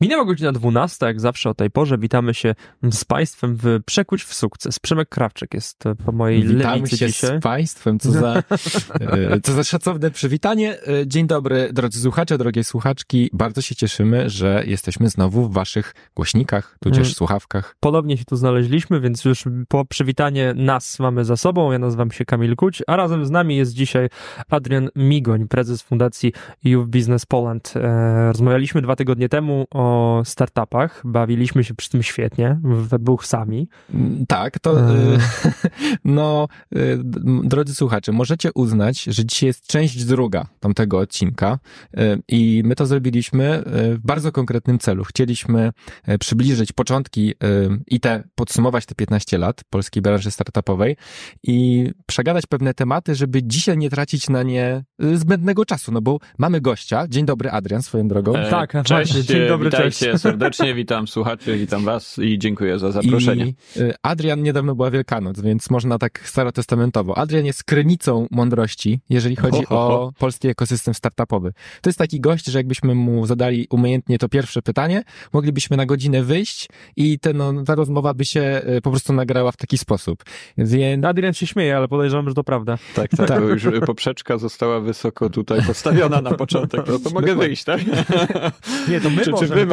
Minęła godzina 12, jak zawsze o tej porze. Witamy się z Państwem w Przekuć w sukces. Przemek Krawczyk jest po mojej lewicy dzisiaj. Witamy się z Państwem, co za szacowne przywitanie. Dzień dobry, drodzy słuchacze, drogie słuchaczki. Bardzo się cieszymy, że jesteśmy znowu w Waszych głośnikach, tudzież słuchawkach. Ponownie się tu znaleźliśmy, więc już po przywitanie nas mamy za sobą. Ja nazywam się Kamil Kuć, a razem z nami jest dzisiaj Adrian Migoń, prezes Fundacji Youth Business Poland. Rozmawialiśmy 2 tygodnie temu o startupach, bawiliśmy się przy tym świetnie, we dwóch sami. Tak, to drodzy słuchacze, możecie uznać, że dzisiaj jest część druga tamtego odcinka i my to zrobiliśmy w bardzo konkretnym celu. Chcieliśmy przybliżyć początki i podsumować te 15 lat polskiej branży startupowej i przegadać pewne tematy, żeby dzisiaj nie tracić na nie zbędnego czasu, no bo mamy gościa. Dzień dobry, Adrian, swoją drogą. Tak, cześć, dzień dobry, witajcie serdecznie, witam słuchaczy, witam was i dziękuję za zaproszenie. Adrian, niedawno była Wielkanoc, więc można tak starotestamentowo. Adrian jest krynicą mądrości, jeżeli chodzi o polski ekosystem startupowy. To jest taki gość, że jakbyśmy mu zadali umiejętnie to pierwsze pytanie, moglibyśmy na godzinę wyjść i ta rozmowa by się po prostu nagrała w taki sposób. Więc... Adrian się śmieje, ale podejrzewam, że to prawda. Tak, bo już poprzeczka została wysoko tutaj postawiona na początek, no to mogę wyjść, tak? Nie, to my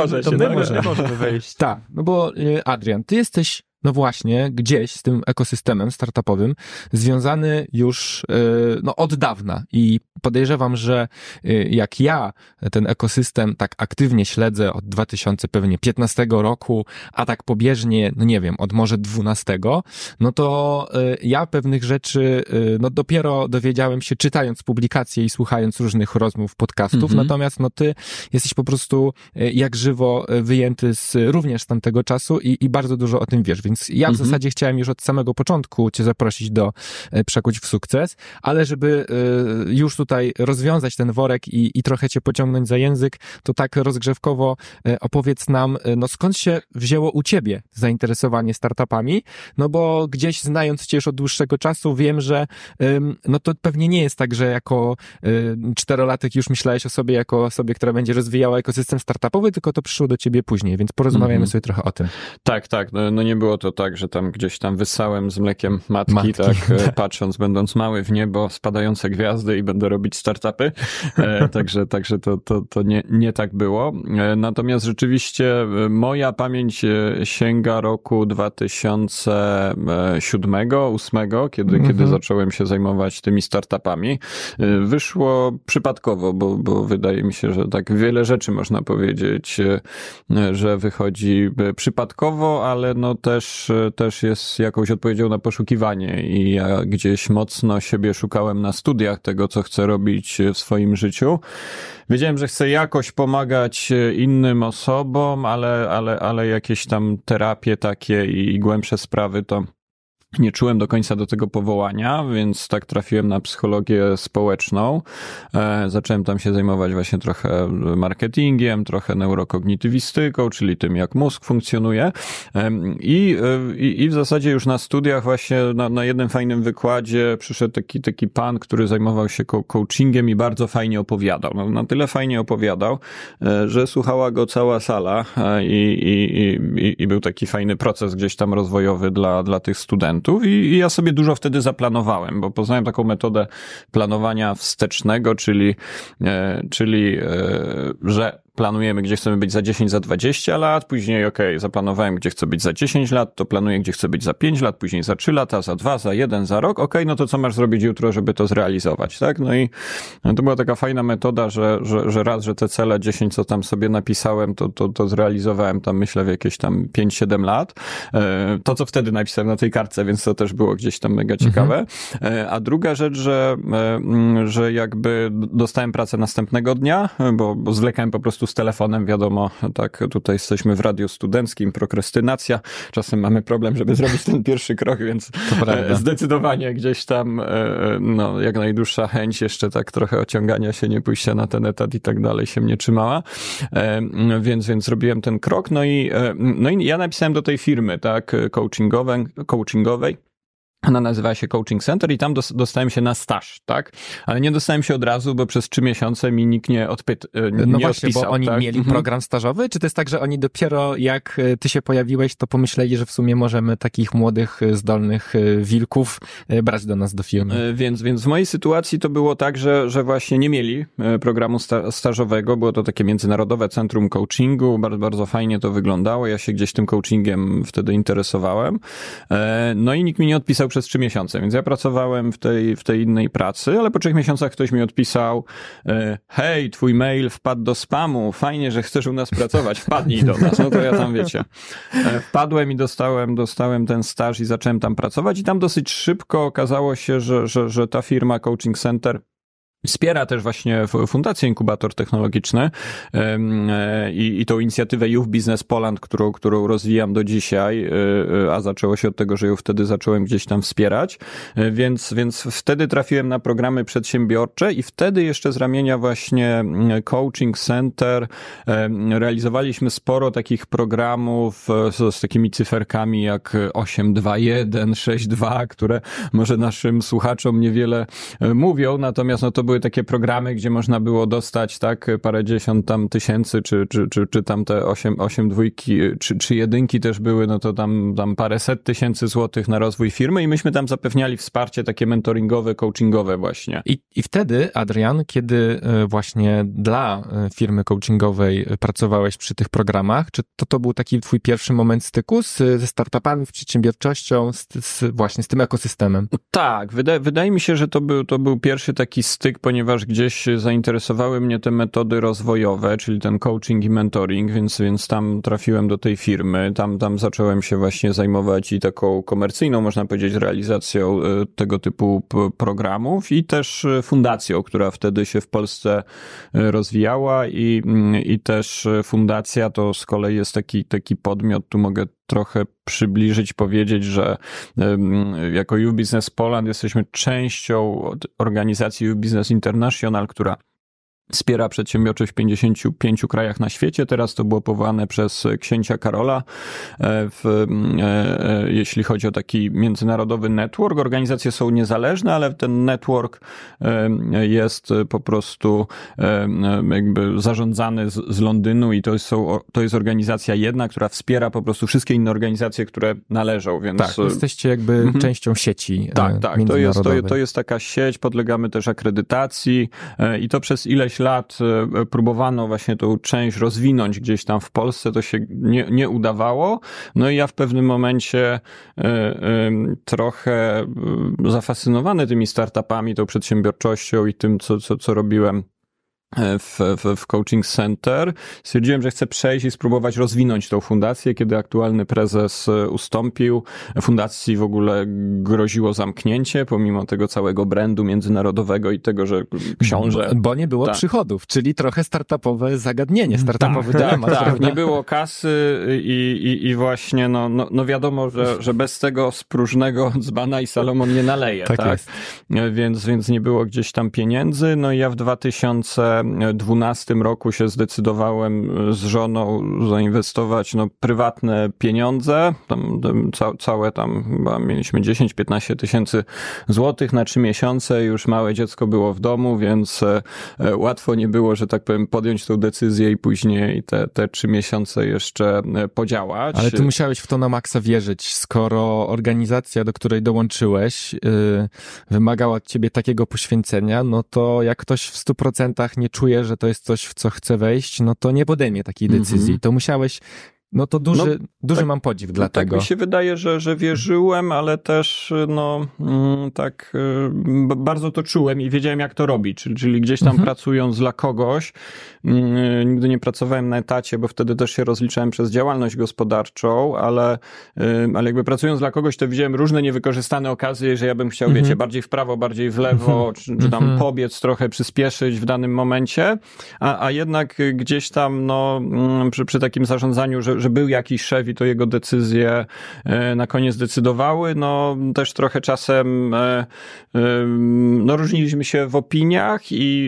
możemy wejść. Tak, no bo Adrian, ty jesteś właśnie gdzieś z tym ekosystemem startupowym związany już od dawna i podejrzewam, że jak ja ten ekosystem tak aktywnie śledzę od 2015 roku, a tak pobieżnie, od może 12, no to ja pewnych rzeczy dopiero dowiedziałem się czytając publikacje i słuchając różnych rozmów, podcastów, natomiast ty jesteś po prostu jak żywo wyjęty również z tamtego czasu i bardzo dużo o tym wiesz, więc ja w zasadzie chciałem już od samego początku cię zaprosić do Przekuć w sukces, ale żeby już tutaj rozwiązać ten worek i trochę cię pociągnąć za język, to tak rozgrzewkowo opowiedz nam, skąd się wzięło u ciebie zainteresowanie startupami, bo gdzieś znając cię już od dłuższego czasu wiem, że to pewnie nie jest tak, że jako 4-latek już myślałeś o sobie jako osobie, która będzie rozwijała ekosystem startupowy, tylko to przyszło do ciebie później, więc porozmawiamy sobie trochę o tym. Tak, nie było to tak, że tam gdzieś tam wyssałem z mlekiem matki. Patrząc, będąc mały w niebo, spadające gwiazdy i będę robić startupy. Także to nie tak było. Natomiast rzeczywiście moja pamięć sięga roku 2007-2008, kiedy zacząłem się zajmować tymi startupami. Wyszło przypadkowo, bo wydaje mi się, że tak wiele rzeczy można powiedzieć, że wychodzi przypadkowo, ale też jest jakąś odpowiedzią na poszukiwanie i ja gdzieś mocno siebie szukałem na studiach tego, co chcę robić w swoim życiu. Wiedziałem, że chcę jakoś pomagać innym osobom, ale jakieś tam terapie takie i głębsze sprawy to nie czułem do końca do tego powołania, więc tak trafiłem na psychologię społeczną. Zacząłem tam się zajmować właśnie trochę marketingiem, trochę neurokognitywistyką, czyli tym, jak mózg funkcjonuje. I w zasadzie już na studiach właśnie na jednym fajnym wykładzie przyszedł taki pan, który zajmował się coachingiem i bardzo fajnie opowiadał. Na tyle fajnie opowiadał, że słuchała go cała sala i był taki fajny proces gdzieś tam rozwojowy dla tych studentów. I ja sobie dużo wtedy zaplanowałem, bo poznałem taką metodę planowania wstecznego, czyli że planujemy, gdzie chcemy być za 10, za 20 lat, później zaplanowałem, gdzie chcę być za 10 lat, to planuję, gdzie chcę być za 5 lat, później za 3 lata, za 2, za 1, za rok, no to co masz zrobić jutro, żeby to zrealizować, tak? No i to była taka fajna metoda, że te cele 10, co tam sobie napisałem, to zrealizowałem tam, myślę, w jakieś tam 5-7 lat. To, co wtedy napisałem na tej kartce, więc to też było gdzieś tam mega ciekawe. A druga rzecz, że jakby dostałem pracę następnego dnia, bo zwlekałem po prostu z telefonem, wiadomo, tak, tutaj jesteśmy w radiu studenckim, prokrastynacja, czasem mamy problem, żeby zrobić ten pierwszy krok, więc zdecydowanie gdzieś tam, jak najdłuższa chęć, jeszcze tak trochę ociągania się, nie pójścia na ten etat i tak dalej się mnie trzymała, więc zrobiłem ten krok, no i ja napisałem do tej firmy, tak, coachingowej, Ona nazywała się Coaching Center i tam dostałem się na staż, tak? Ale nie dostałem się od razu, bo przez 3 miesiące mi nikt nie odpisał. Bo oni tak? mieli program stażowy? Czy to jest tak, że oni dopiero jak ty się pojawiłeś, to pomyśleli, że w sumie możemy takich młodych, zdolnych wilków brać do nas do firmy? Więc w mojej sytuacji to było tak, że właśnie nie mieli programu stażowego. Było to takie międzynarodowe centrum coachingu. Bardzo, bardzo fajnie to wyglądało. Ja się gdzieś tym coachingiem wtedy interesowałem. No i nikt mi nie odpisał przez 3 miesiące, więc ja pracowałem w tej innej pracy, ale po 3 miesiącach ktoś mi odpisał: hej, twój mail wpadł do spamu, fajnie, że chcesz u nas pracować, wpadnij do nas. No to ja tam, wiecie, wpadłem i dostałem ten staż i zacząłem tam pracować i tam dosyć szybko okazało się, że ta firma Coaching Center wspiera też właśnie Fundację Inkubator Technologiczny i tą inicjatywę Youth Business Poland, którą rozwijam do dzisiaj, a zaczęło się od tego, że ją wtedy zacząłem gdzieś tam wspierać, więc wtedy trafiłem na programy przedsiębiorcze i wtedy jeszcze z ramienia właśnie Coaching Center realizowaliśmy sporo takich programów z takimi cyferkami jak 821, 62, które może naszym słuchaczom niewiele mówią, natomiast no to były takie programy, gdzie można było dostać tak parędziesiąt tam tysięcy, czy tam te 8 dwójki, czy jedynki też były, no to tam paręset tysięcy złotych na rozwój firmy i myśmy tam zapewniali wsparcie takie mentoringowe, coachingowe właśnie. I wtedy, Adrian, kiedy właśnie dla firmy coachingowej pracowałeś przy tych programach, czy to był taki twój pierwszy moment styku ze startupami, z przedsiębiorczością, właśnie z tym ekosystemem? Tak, wydaje mi się, że to był pierwszy taki styk, ponieważ gdzieś zainteresowały mnie te metody rozwojowe, czyli ten coaching i mentoring, więc tam trafiłem do tej firmy, tam zacząłem się właśnie zajmować i taką komercyjną, można powiedzieć, realizacją tego typu programów i też fundacją, która wtedy się w Polsce rozwijała i też fundacja to z kolei jest taki podmiot, tu mogę trochę przybliżyć, powiedzieć, że jako Youth Business Poland jesteśmy częścią organizacji Youth Business International, która wspiera przedsiębiorczość w 55 krajach na świecie. Teraz to było powołane przez księcia Karola, jeśli chodzi o taki międzynarodowy network. Organizacje są niezależne, ale ten network jest po prostu jakby zarządzany z Londynu i to jest organizacja jedna, która wspiera po prostu wszystkie inne organizacje, które należą. Więc... Tak, jesteście jakby częścią sieci międzynarodowej. To jest taka sieć, podlegamy też akredytacji i to przez ileś lat próbowano właśnie tą część rozwinąć gdzieś tam w Polsce, to się nie udawało. No i ja w pewnym momencie trochę zafascynowany tymi startupami, tą przedsiębiorczością i tym, co robiłem w Coaching Center, stwierdziłem, że chcę przejść i spróbować rozwinąć tą fundację, kiedy aktualny prezes ustąpił. Fundacji w ogóle groziło zamknięcie, pomimo tego całego brandu międzynarodowego i tego, że książę... Bo nie było przychodów, czyli trochę startupowe zagadnienie, startupowy dylemat. Tak, nie było kasy i właśnie no wiadomo, że bez tego spróżnego dzbana i Salomon nie naleje. Tak jest. Więc nie było gdzieś tam pieniędzy. No i ja w 2012 roku się zdecydowałem z żoną zainwestować prywatne pieniądze. Całe chyba mieliśmy 10-15 tysięcy złotych na 3 miesiące. Już małe dziecko było w domu, więc łatwo nie było, że tak powiem, podjąć tą decyzję i później te 3 miesiące jeszcze podziałać. Ale ty musiałeś w to na maksa wierzyć, skoro organizacja, do której dołączyłeś, wymagała od ciebie takiego poświęcenia, no to jak ktoś w 100% nie czuje, że to jest coś, w co chce wejść, no to nie podejmie takiej decyzji. To musiałeś, to duży mam podziw dla tego. Tak mi się wydaje, że wierzyłem, ale też bardzo to czułem i wiedziałem, jak to robić, czyli gdzieś tam pracując dla kogoś, nigdy nie pracowałem na etacie, bo wtedy też się rozliczałem przez działalność gospodarczą, ale jakby pracując dla kogoś, to widziałem różne niewykorzystane okazje, że ja bym chciał, wiecie, bardziej w prawo, bardziej w lewo, czy tam pobiec, trochę przyspieszyć w danym momencie, a jednak gdzieś tam przy takim zarządzaniu, że był jakiś szef i to jego decyzje na koniec decydowały. No też trochę czasem no różniliśmy się w opiniach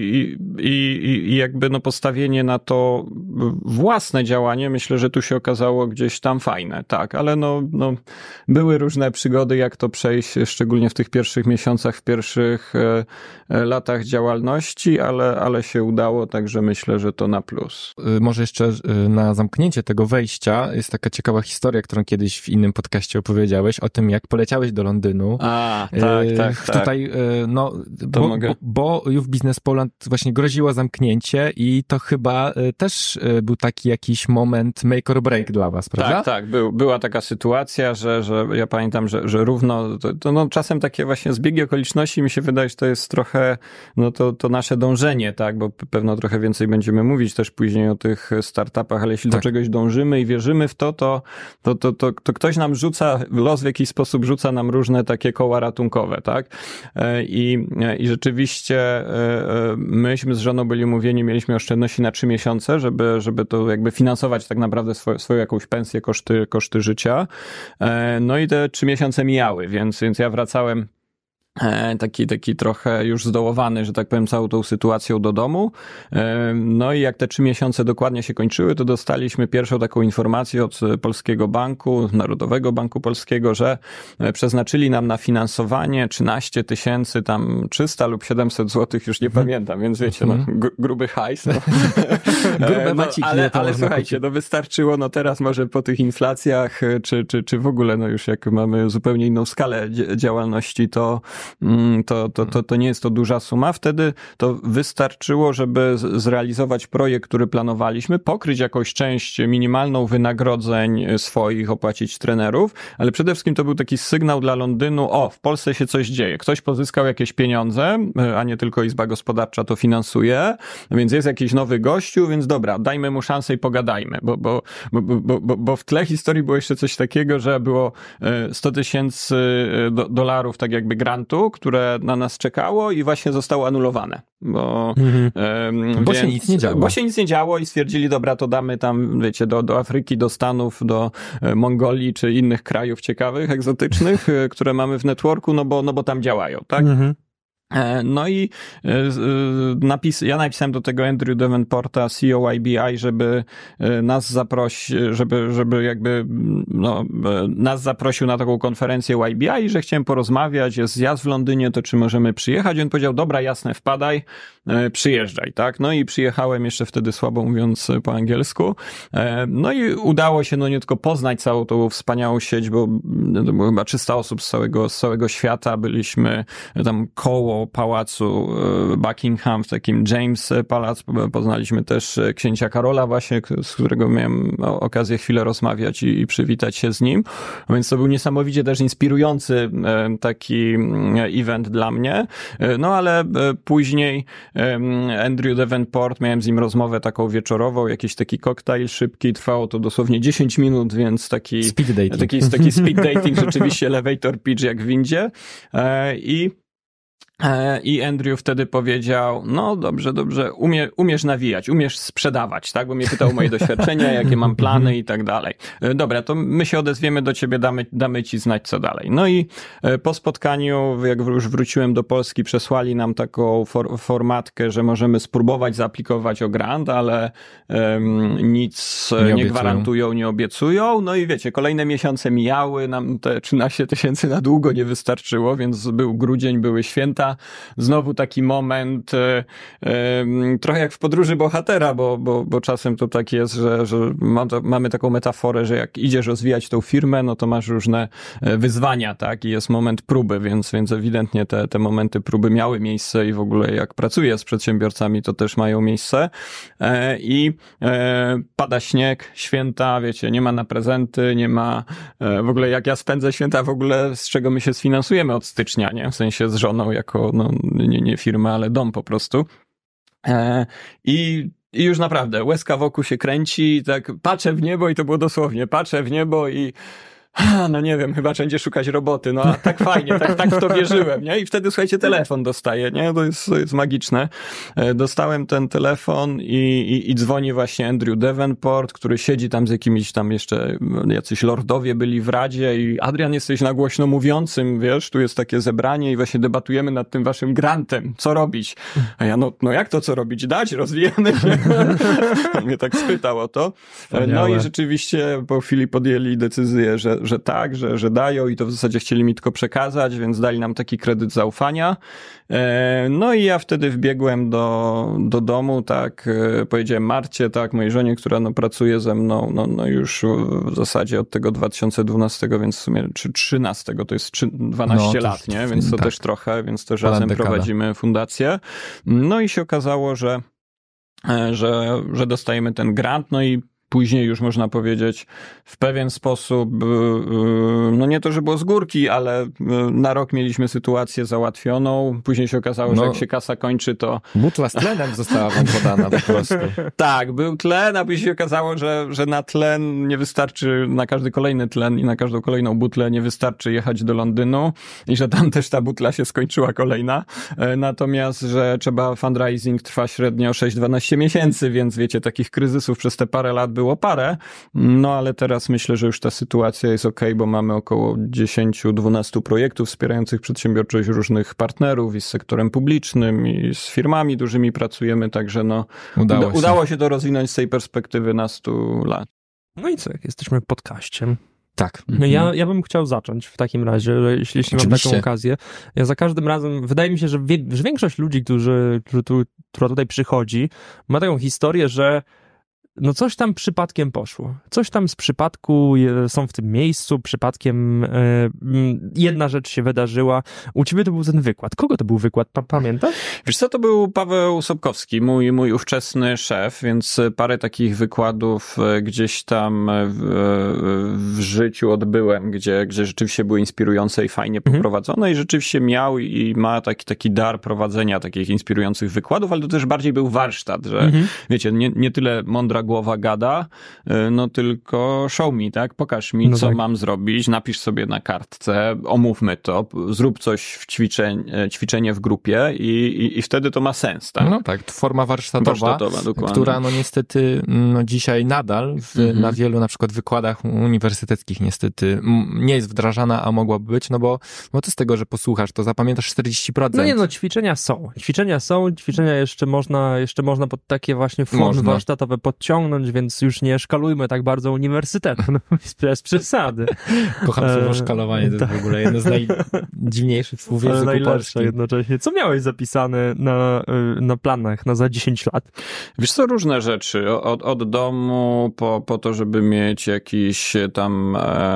i jakby no postawienie na to własne działanie, myślę, że tu się okazało gdzieś tam fajne, tak, ale no były różne przygody, jak to przejść, szczególnie w tych pierwszych miesiącach, w pierwszych latach działalności, ale się udało, także myślę, że to na plus. Może jeszcze na zamknięcie tego wejścia jest taka ciekawa historia, którą kiedyś w innym podcaście opowiedziałeś, o tym, jak poleciałeś do Londynu. Tak. Tutaj, no, bo Youth Business Poland właśnie groziło zamknięcie i to chyba też był taki jakiś moment make or break dla was, prawda? Tak, była taka sytuacja, że ja pamiętam, że równo, no czasem takie właśnie zbiegi okoliczności mi się wydaje, że to jest trochę, no to nasze dążenie, tak, bo pewno trochę więcej będziemy mówić też później o tych startupach, ale jeśli do czegoś dążymy i wierzymy w to ktoś nam rzuca, los w jakiś sposób rzuca nam różne takie koła ratunkowe, tak, i rzeczywiście myśmy z żoną byli umówieni, mieliśmy oszczędności na 3 miesiące, żeby to jakby finansować tak naprawdę swoją jakąś pensję, koszty życia. No i te 3 miesiące mijały, więc ja wracałem taki trochę już zdołowany, że tak powiem, całą tą sytuacją do domu. No i jak te 3 miesiące dokładnie się kończyły, to dostaliśmy pierwszą taką informację od Polskiego Banku, Narodowego Banku Polskiego, że przeznaczyli nam na finansowanie 13 300 lub 700 złotych, już nie pamiętam, więc wiecie, no, gruby hajs. No. Grube maciki. Ale słuchajcie, no wystarczyło, no teraz może po tych inflacjach, czy w ogóle, no już jak mamy zupełnie inną skalę działalności, to nie jest to duża suma. Wtedy to wystarczyło, żeby zrealizować projekt, który planowaliśmy, pokryć jakąś część minimalną wynagrodzeń swoich, opłacić trenerów, ale przede wszystkim to był taki sygnał dla Londynu, w Polsce się coś dzieje. Ktoś pozyskał jakieś pieniądze, a nie tylko Izba Gospodarcza to finansuje, więc jest jakiś nowy gościu, więc dobra, dajmy mu szansę i pogadajmy, bo w tle historii było jeszcze coś takiego, że było $100,000 tak jakby grantu, które na nas czekało i właśnie zostało anulowane. Bo się nic nie działo. Bo się nic nie działo i stwierdzili, dobra, to damy tam, wiecie, do Afryki, do Stanów, do Mongolii czy innych krajów ciekawych, egzotycznych, które mamy w networku, no bo tam działają, tak? No i ja napisałem do tego Andrew Davenporta, CEO IBI, żeby nas żeby jakby nas zaprosił na taką konferencję YBI, że chciałem porozmawiać, jest zjazd w Londynie, to czy możemy przyjechać? On powiedział, dobra, jasne, wpadaj, przyjeżdżaj, tak? No i przyjechałem jeszcze wtedy słabo mówiąc po angielsku. No i udało się, no nie tylko poznać całą tą wspaniałą sieć, bo to było chyba 300 osób z całego świata, byliśmy tam koło pałacu Buckingham, w takim James Palace, poznaliśmy też księcia Karola właśnie, z którego miałem okazję chwilę rozmawiać i przywitać się z nim, więc to był niesamowicie też inspirujący taki event dla mnie, no ale później Andrew Davenport, miałem z nim rozmowę taką wieczorową, jakiś taki koktajl szybki, trwało to dosłownie 10 minut, więc taki speed dating, rzeczywiście elevator pitch jak w windzie i Andrew wtedy powiedział, no dobrze, umiesz nawijać, umiesz sprzedawać, tak? Bo mnie pytał o moje doświadczenia, jakie mam plany i tak dalej. Dobra, to my się odezwiemy do ciebie, damy ci znać, co dalej. No i po spotkaniu, jak już wróciłem do Polski, przesłali nam taką formatkę, że możemy spróbować zaaplikować o grant, ale nic nie gwarantują, nie obiecują. No i wiecie, kolejne miesiące mijały, nam te 13 000 na długo nie wystarczyło, więc był grudzień, były święta. Znowu taki moment, trochę jak w podróży bohatera, bo czasem to tak jest, że mamy taką metaforę, że jak idziesz rozwijać tą firmę, no to masz różne wyzwania, tak? I jest moment próby, więc ewidentnie te momenty próby miały miejsce i w ogóle jak pracuję z przedsiębiorcami, to też mają miejsce. I pada śnieg, święta, wiecie, nie ma na prezenty, nie ma w ogóle jak ja spędzę święta, w ogóle z czego my się sfinansujemy od stycznia, nie? W sensie z żoną jako nie firmę, ale dom po prostu. I już naprawdę łezka wokół się kręci, tak patrzę w niebo i to było dosłownie, patrzę w niebo i no nie wiem, chyba wszędzie szukać roboty, no a tak fajnie, tak w to wierzyłem, nie? I wtedy, słuchajcie, telefon dostaję, nie? To jest magiczne. Dostałem ten telefon i dzwoni właśnie Andrew Davenport, który siedzi tam z jakimiś tam jeszcze, jacyś lordowie byli w Radzie i Adrian, jesteś na głośno mówiącym, wiesz, tu jest takie zebranie i właśnie debatujemy nad tym waszym grantem, co robić? A ja, no jak to co robić? Dać, rozwijamy się. On mnie tak spytał o to. No i rzeczywiście po chwili podjęli decyzję, że tak, że dają i to w zasadzie chcieli mi tylko przekazać, więc dali nam taki kredyt zaufania. No i ja wtedy wbiegłem do domu, tak, powiedziałem Marcie, tak, mojej żonie, która pracuje ze mną, no już w zasadzie od tego 2012, więc w sumie, czy 13, to jest 12 lat, nie? Więc to też trochę, więc też razem prowadzimy fundację. No i się okazało, że dostajemy ten grant, no i później już można powiedzieć w pewien sposób, no nie to, że było z górki, ale na rok mieliśmy sytuację załatwioną. Później się okazało, że jak się kasa kończy, to... Butla z tlenem została wam podana po prostu. Tak, był tlen, a później się okazało, że na tlen nie wystarczy, na każdy kolejny tlen i na każdą kolejną butlę nie wystarczy jechać do Londynu i że tam też ta butla się skończyła kolejna. Natomiast, że fundraising trwa średnio 6-12 miesięcy, więc wiecie, takich kryzysów przez te parę lat było parę, no ale teraz myślę, że już ta sytuacja jest okej, bo mamy około 10-12 projektów wspierających przedsiębiorczość różnych partnerów i z sektorem publicznym i z firmami dużymi pracujemy, także udało się to rozwinąć z tej perspektywy na 100 lat. No i co, jak jesteśmy podcaście? Tak. No ja bym chciał zacząć w takim razie, jeśli mam taką okazję. Ja za każdym razem, wydaje mi się, że większość ludzi, która tutaj przychodzi, ma taką historię, że no coś tam przypadkiem poszło. Coś tam z przypadku są w tym miejscu, przypadkiem jedna rzecz się wydarzyła. U ciebie to był ten wykład. Kogo to był wykład? Pamiętasz? Wiesz co, to był Paweł Sobkowski, mój ówczesny szef, więc parę takich wykładów gdzieś tam w życiu odbyłem, gdzie rzeczywiście były inspirujące i fajnie poprowadzone i rzeczywiście miał i ma taki dar prowadzenia takich inspirujących wykładów, ale to też bardziej był warsztat, że wiecie, nie tyle mądra głowa gada, no tylko show me, tak? Pokaż mi, co mam zrobić, napisz sobie na kartce, omówmy to, zrób coś w ćwiczenie w grupie i wtedy to ma sens, tak? No tak, forma warsztatowa która no niestety dzisiaj nadal na wielu na przykład wykładach uniwersyteckich niestety nie jest wdrażana, a mogłaby być, no bo to z tego, że posłuchasz, to zapamiętasz 40%. No nie, ćwiczenia są. Ćwiczenia jeszcze można pod takie właśnie formy warsztatowe podciągnąć, więc już nie szkalujmy tak bardzo uniwersytetu, bez przesady. Kocham słowo szkalowanie, to jest w ogóle jedno z najdziwniejszych słów w języku polskim. Jednocześnie. Co miałeś zapisane na planach za 10 lat? Wiesz co, różne rzeczy. Od domu po to, żeby mieć jakiś tam,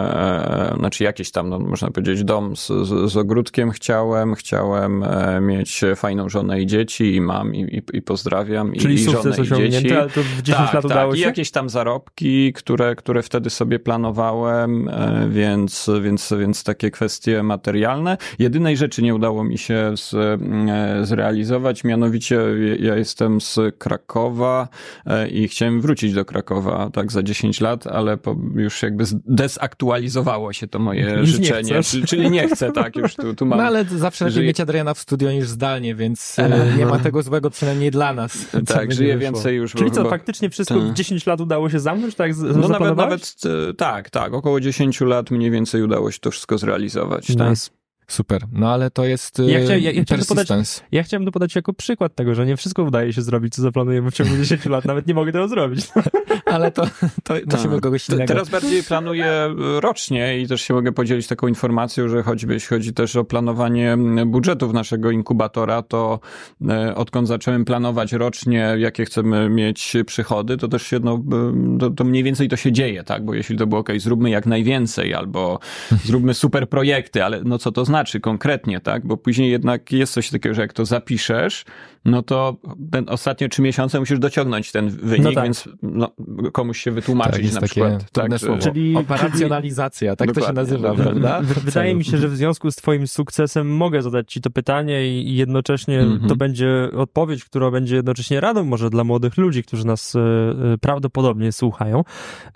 można powiedzieć, dom z ogródkiem chciałem mieć fajną żonę i dzieci i mam i pozdrawiam. Czyli i sukces żonę i dzieci. Ale to w 10 lat udało się? I jakieś tam zarobki, które wtedy sobie planowałem, więc takie kwestie materialne. Jedynej rzeczy nie udało mi się zrealizować, mianowicie ja jestem z Krakowa i chciałem wrócić do Krakowa tak za 10 lat, ale już jakby zdezaktualizowało się to moje życzenie. Czyli nie chcę, tak, już tu mam. No ale zawsze lepiej mieć Adriana w studio niż zdalnie, więc nie ma tego złego przynajmniej dla nas. Tak, żyję więcej już. Czyli co, faktycznie wszystko w 10 lat udało się zamknąć, tak? Nawet tak, około 10 lat mniej więcej udało się to wszystko zrealizować. Nice. Tak? Super, no ale to jest ja chciałem to podać jako przykład tego, że nie wszystko udaje się zrobić, co zaplanujemy w ciągu 10 lat, nawet nie mogę tego zrobić. Ale to musimy kogoś innego. Teraz bardziej planuję rocznie i też się mogę podzielić taką informacją, że jeśli chodzi też o planowanie budżetów naszego inkubatora, to odkąd zacząłem planować rocznie, jakie chcemy mieć przychody, to też się, to mniej więcej to się dzieje, tak? Bo jeśli to było zróbmy jak najwięcej, albo zróbmy super projekty, ale co to znaczy? znaczy konkretnie, tak? Bo później jednak jest coś takiego, że jak to zapiszesz, no to ostatnie 3 miesiące musisz dociągnąć ten wynik, więc komuś się wytłumaczyć jest na takie przykład. trudne słowo. Czyli operacjonalizacja, tak to się nazywa, prawda? Wydaje mi się, że w związku z twoim sukcesem mogę zadać ci to pytanie i jednocześnie to będzie odpowiedź, która będzie jednocześnie radą może dla młodych ludzi, którzy nas prawdopodobnie słuchają.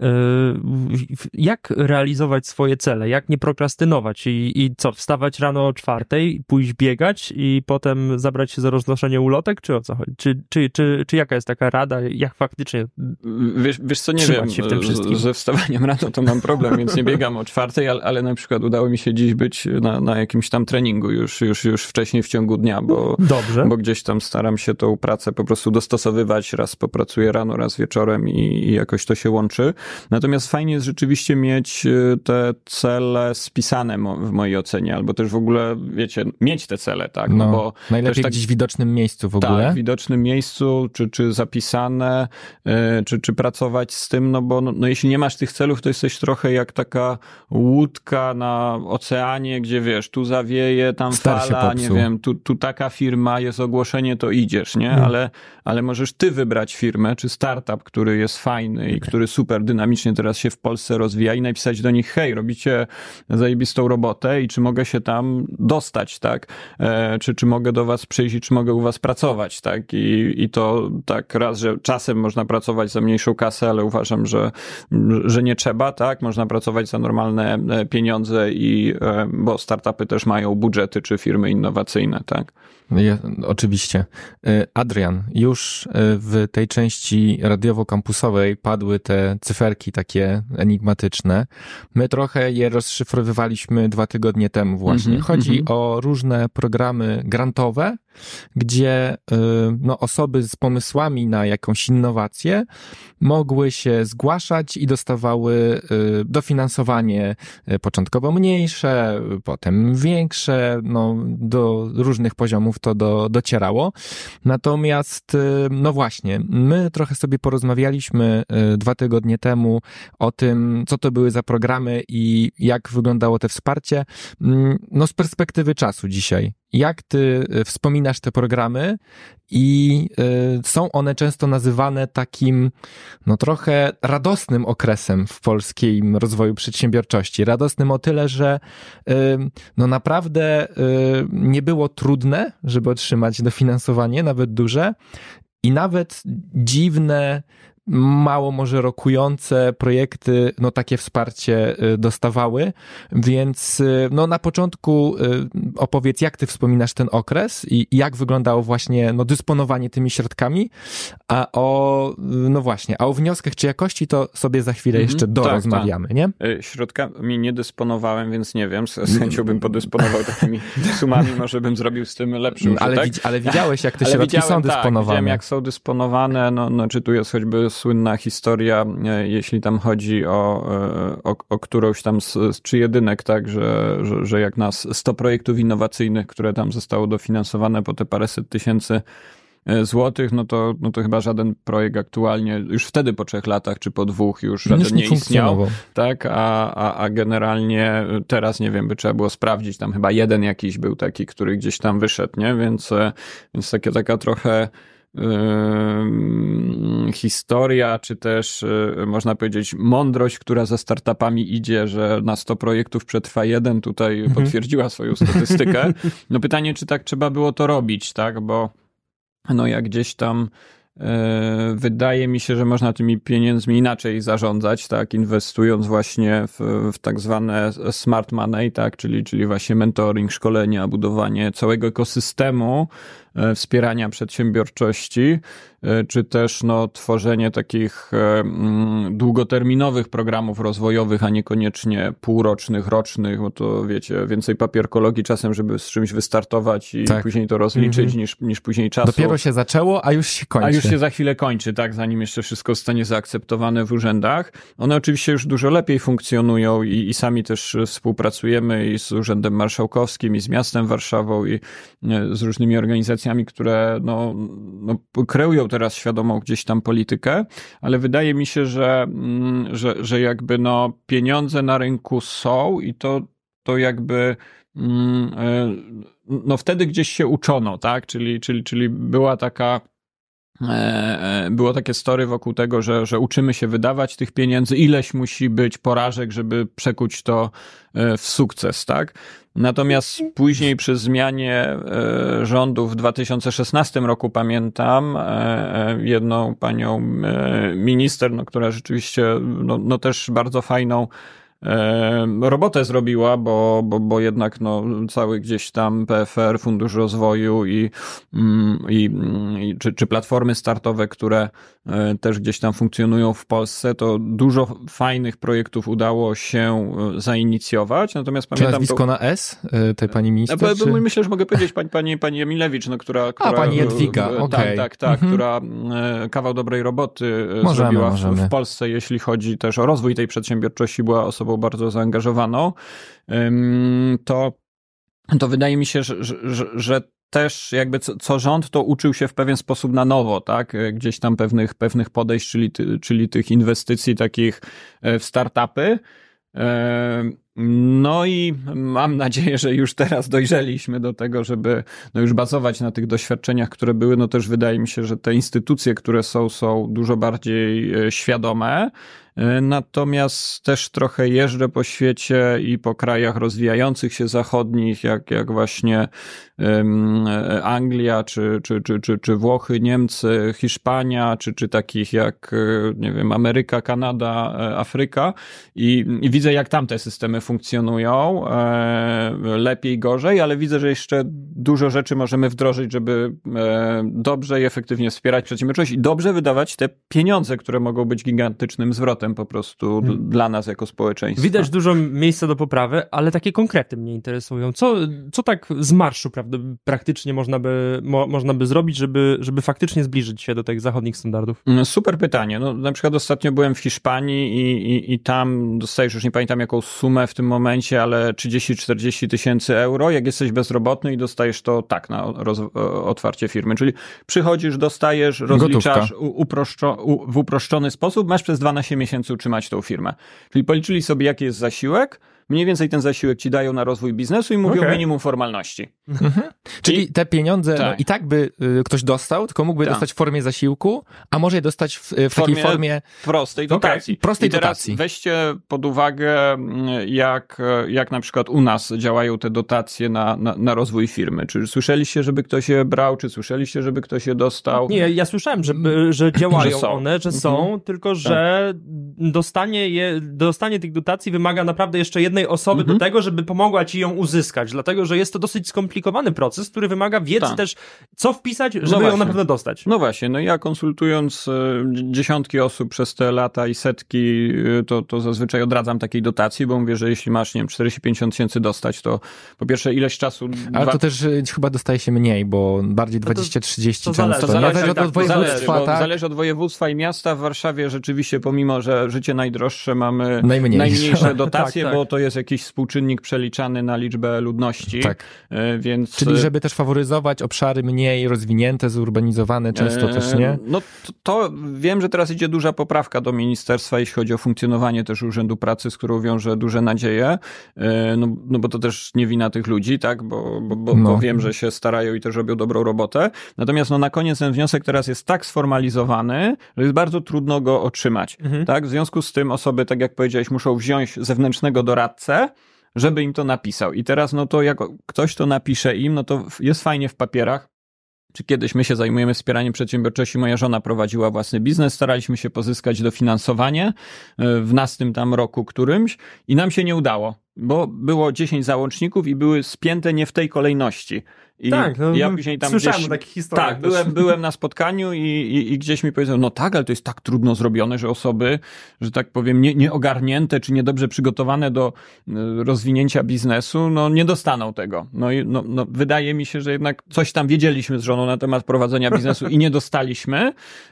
Jak realizować swoje cele? Jak nie prokrastynować? I co, wstawać rano o 4:00, pójść biegać i potem zabrać się za roznoszenie ulotek? Czy o co chodzi? Czy jaka jest taka rada? Jak faktycznie wiesz co, nie wiem, się w tym wszystkim? ze wstawaniem rano to mam problem, więc nie biegam o 4:00, ale na przykład udało mi się dziś być na jakimś tam treningu już wcześniej w ciągu dnia, bo gdzieś tam staram się tą pracę po prostu dostosowywać, raz popracuję rano, raz wieczorem i jakoś to się łączy. Natomiast fajnie jest rzeczywiście mieć te cele spisane w mojej ocenie, albo też w ogóle, wiecie, mieć te cele, tak? No, bo najlepiej tak, gdzieś w widocznym miejscu w ogóle. Tak, w widocznym miejscu, czy zapisane, czy pracować z tym, no bo jeśli nie masz tych celów, to jesteś trochę jak taka łódka na oceanie, gdzie wiesz, tu zawieje, tam fala, nie wiem, tu taka firma, jest ogłoszenie, to idziesz, nie? Ale możesz ty wybrać firmę, czy startup, który jest fajny i który super dynamicznie teraz się w Polsce rozwija i napisać do nich, hej, robicie zajebistą robotę i czy mogę się tam dostać, tak? Czy mogę do was przyjść i czy mogę u was pracować, tak? I to tak raz, że czasem można pracować za mniejszą kasę, ale uważam, że nie trzeba, tak? Można pracować za normalne pieniądze bo startupy też mają budżety, czy firmy innowacyjne, tak? Oczywiście. Adrian, już w tej części radiowo-kampusowej padły te cyferki takie enigmatyczne. My trochę je rozszyfrowywaliśmy 2 tygodnie temu właśnie. Chodzi o różne programy grantowe, gdzie osoby z pomysłami na jakąś innowację mogły się zgłaszać i dostawały dofinansowanie początkowo mniejsze, potem większe, do różnych poziomów to docierało. Natomiast, no właśnie, my trochę sobie porozmawialiśmy 2 tygodnie temu o tym, co to były za programy i jak wyglądało te wsparcie, z perspektywy czasu dzisiaj. Jak ty wspominasz te programy i są one często nazywane takim, trochę radosnym okresem w polskim rozwoju przedsiębiorczości. Radosnym o tyle, że naprawdę nie było trudne, żeby otrzymać dofinansowanie, nawet duże i nawet dziwne, mało może rokujące projekty, takie wsparcie dostawały, więc na początku opowiedz, jak ty wspominasz ten okres i jak wyglądało właśnie dysponowanie tymi środkami, a o wnioskach czy jakości to sobie za chwilę jeszcze dorozmawiamy, nie? Środkami nie dysponowałem, więc nie wiem, z chęcią bym podysponował takimi sumami, może bym zrobił z tym lepszy użytek. Ale widziałeś, jak te środki są dysponowane. Widziałem, jak są dysponowane, czy tu jest choćby słynna historia, jeśli tam chodzi o którąś tam czy jedynek, tak, że jak nas 100 projektów innowacyjnych, które tam zostało dofinansowane po te paręset tysięcy złotych, no to chyba żaden projekt aktualnie, już wtedy po 3 latach, czy po 2 już żaden nie istniał, tak, a generalnie teraz, nie wiem, by trzeba było sprawdzić, tam chyba jeden jakiś był taki, który gdzieś tam wyszedł, nie, więc taka trochę historia, czy też można powiedzieć mądrość, która za startupami idzie, że na 100 projektów przetrwa 1, tutaj potwierdziła swoją statystykę. Pytanie, czy tak trzeba było to robić, tak, bo jak gdzieś tam wydaje mi się, że można tymi pieniędzmi inaczej zarządzać, tak, inwestując właśnie w tak zwane smart money, tak, czyli właśnie mentoring, szkolenia, budowanie całego ekosystemu wspierania przedsiębiorczości, czy też tworzenie takich długoterminowych programów rozwojowych, a niekoniecznie półrocznych, rocznych, bo to wiecie, więcej papierkologii czasem, żeby z czymś wystartować i później to rozliczyć, niż później czasu. Dopiero się zaczęło, a już się kończy. A już się za chwilę kończy, tak, zanim jeszcze wszystko zostanie zaakceptowane w urzędach. One oczywiście już dużo lepiej funkcjonują i sami też współpracujemy i z Urzędem Marszałkowskim, i z Miastem Warszawą, i z różnymi organizacjami, które kreują teraz świadomą gdzieś tam politykę, ale wydaje mi się, że jakby pieniądze na rynku są i to to jakby no wtedy gdzieś się uczono, tak? Czyli było takie story wokół tego, że uczymy się wydawać tych pieniędzy, ileś musi być porażek, żeby przekuć to w sukces, tak? Natomiast później przy zmianie rządu w 2016 roku pamiętam jedną panią minister, no, która rzeczywiście no też bardzo fajną robotę zrobiła, bo jednak no, cały gdzieś tam PFR, Fundusz Rozwoju czy platformy startowe, które też gdzieś tam funkcjonują w Polsce, to dużo fajnych projektów udało się zainicjować. Natomiast pamiętam... Czy nazwisko na S tej pani minister? Myślę, że mogę powiedzieć pani Emilewicz, no, która pani Jadwiga, okej. Tak, która kawał dobrej roboty zrobiła w Polsce, jeśli chodzi też o rozwój tej przedsiębiorczości, była osobą bardzo zaangażowaną, to wydaje mi się, że też jakby co rząd, to uczył się w pewien sposób na nowo, tak? Gdzieś tam pewnych podejść, czyli tych inwestycji takich w startupy. No i mam nadzieję, że już teraz dojrzeliśmy do tego, żeby no już bazować na tych doświadczeniach, które były. No też wydaje mi się, że te instytucje, które są dużo bardziej świadome. Natomiast też trochę jeżdżę po świecie i po krajach rozwijających się zachodnich, jak właśnie Anglia, czy Włochy, Niemcy, Hiszpania, czy takich jak, nie wiem, Ameryka, Kanada, Afryka i widzę, jak tam te systemy funkcjonują, lepiej, gorzej, ale widzę, że jeszcze dużo rzeczy możemy wdrożyć, żeby dobrze i efektywnie wspierać przedsiębiorczość i dobrze wydawać te pieniądze, które mogą być gigantycznym zwrotem po prostu dla nas jako społeczeństwa. Widać dużo miejsca do poprawy, ale takie konkrety mnie interesują. Co tak z marszu, prawda, praktycznie można by zrobić, żeby faktycznie zbliżyć się do tych zachodnich standardów? Super pytanie. No, na przykład ostatnio byłem w Hiszpanii i tam dostajesz, już nie pamiętam jaką sumę w tym momencie, ale 30-40 tysięcy euro, jak jesteś bezrobotny i dostajesz to tak na otwarcie firmy. Czyli przychodzisz, dostajesz, rozliczasz w uproszczony sposób, masz przez 12 miesięcy utrzymać tą firmę. Czyli policzyli sobie, jaki jest zasiłek, mniej więcej ten zasiłek ci dają na rozwój biznesu i mówią minimum formalności. Czyli te pieniądze tak. No, i tak by ktoś dostał, tylko mógłby dostać w formie zasiłku, a może je dostać w takiej formie prostej dotacji. Prostej I teraz dotacji. Weźcie pod uwagę, jak na przykład u nas działają te dotacje na rozwój firmy. Czy słyszeliście, żeby ktoś je brał, czy słyszeliście, żeby ktoś je dostał? Nie, ja słyszałem, że działają one, że są, tylko że dostanie tych dotacji wymaga naprawdę jeszcze jednej osoby do tego, żeby pomogła ci ją uzyskać, dlatego, że jest to dosyć skomplikowany proces, który wymaga wiedzy też, co wpisać, żeby ją na pewno dostać. No właśnie, no ja konsultując dziesiątki osób przez te lata i setki, to zazwyczaj odradzam takiej dotacji, bo mówię, że jeśli masz, nie wiem, 40-50 tysięcy dostać, to po pierwsze ileś czasu... Ale to też chyba dostaje się mniej, bo bardziej 20-30 często. Zależy od województwa, tak? Zależy od województwa i miasta. W Warszawie rzeczywiście, pomimo że życie najdroższe, mamy najmniejsze dotacje, tak. Bo to jest jakiś współczynnik przeliczany na liczbę ludności. Tak. Więc... Czyli żeby też faworyzować obszary mniej rozwinięte, zurbanizowane często też, nie? No to wiem, że teraz idzie duża poprawka do ministerstwa, jeśli chodzi o funkcjonowanie też Urzędu Pracy, z którą wiąże duże nadzieje. No bo to też nie wina tych ludzi, tak? Bo wiem, że się starają i też robią dobrą robotę. Natomiast na koniec ten wniosek teraz jest tak sformalizowany, że jest bardzo trudno go otrzymać. Tak? W związku z tym osoby, tak jak powiedziałeś, muszą wziąć zewnętrznego doradcę, żeby im to napisał. I teraz, no to jak ktoś to napisze im, no to jest fajnie w papierach. Czy kiedyś my się zajmujemy wspieraniem przedsiębiorczości, moja żona prowadziła własny biznes, staraliśmy się pozyskać dofinansowanie w następnym tam roku którymś i nam się nie udało, bo było 10 załączników i były spięte nie w tej kolejności. I tak, no, ja później tam słyszałem o takich historiach. Tak, byłem na spotkaniu i gdzieś mi powiedział, no tak, ale to jest tak trudno zrobione, że osoby, że tak powiem, nieogarnięte czy niedobrze przygotowane do rozwinięcia biznesu, no nie dostaną tego. No i wydaje mi się, że jednak coś tam wiedzieliśmy z żoną na temat prowadzenia biznesu i nie dostaliśmy.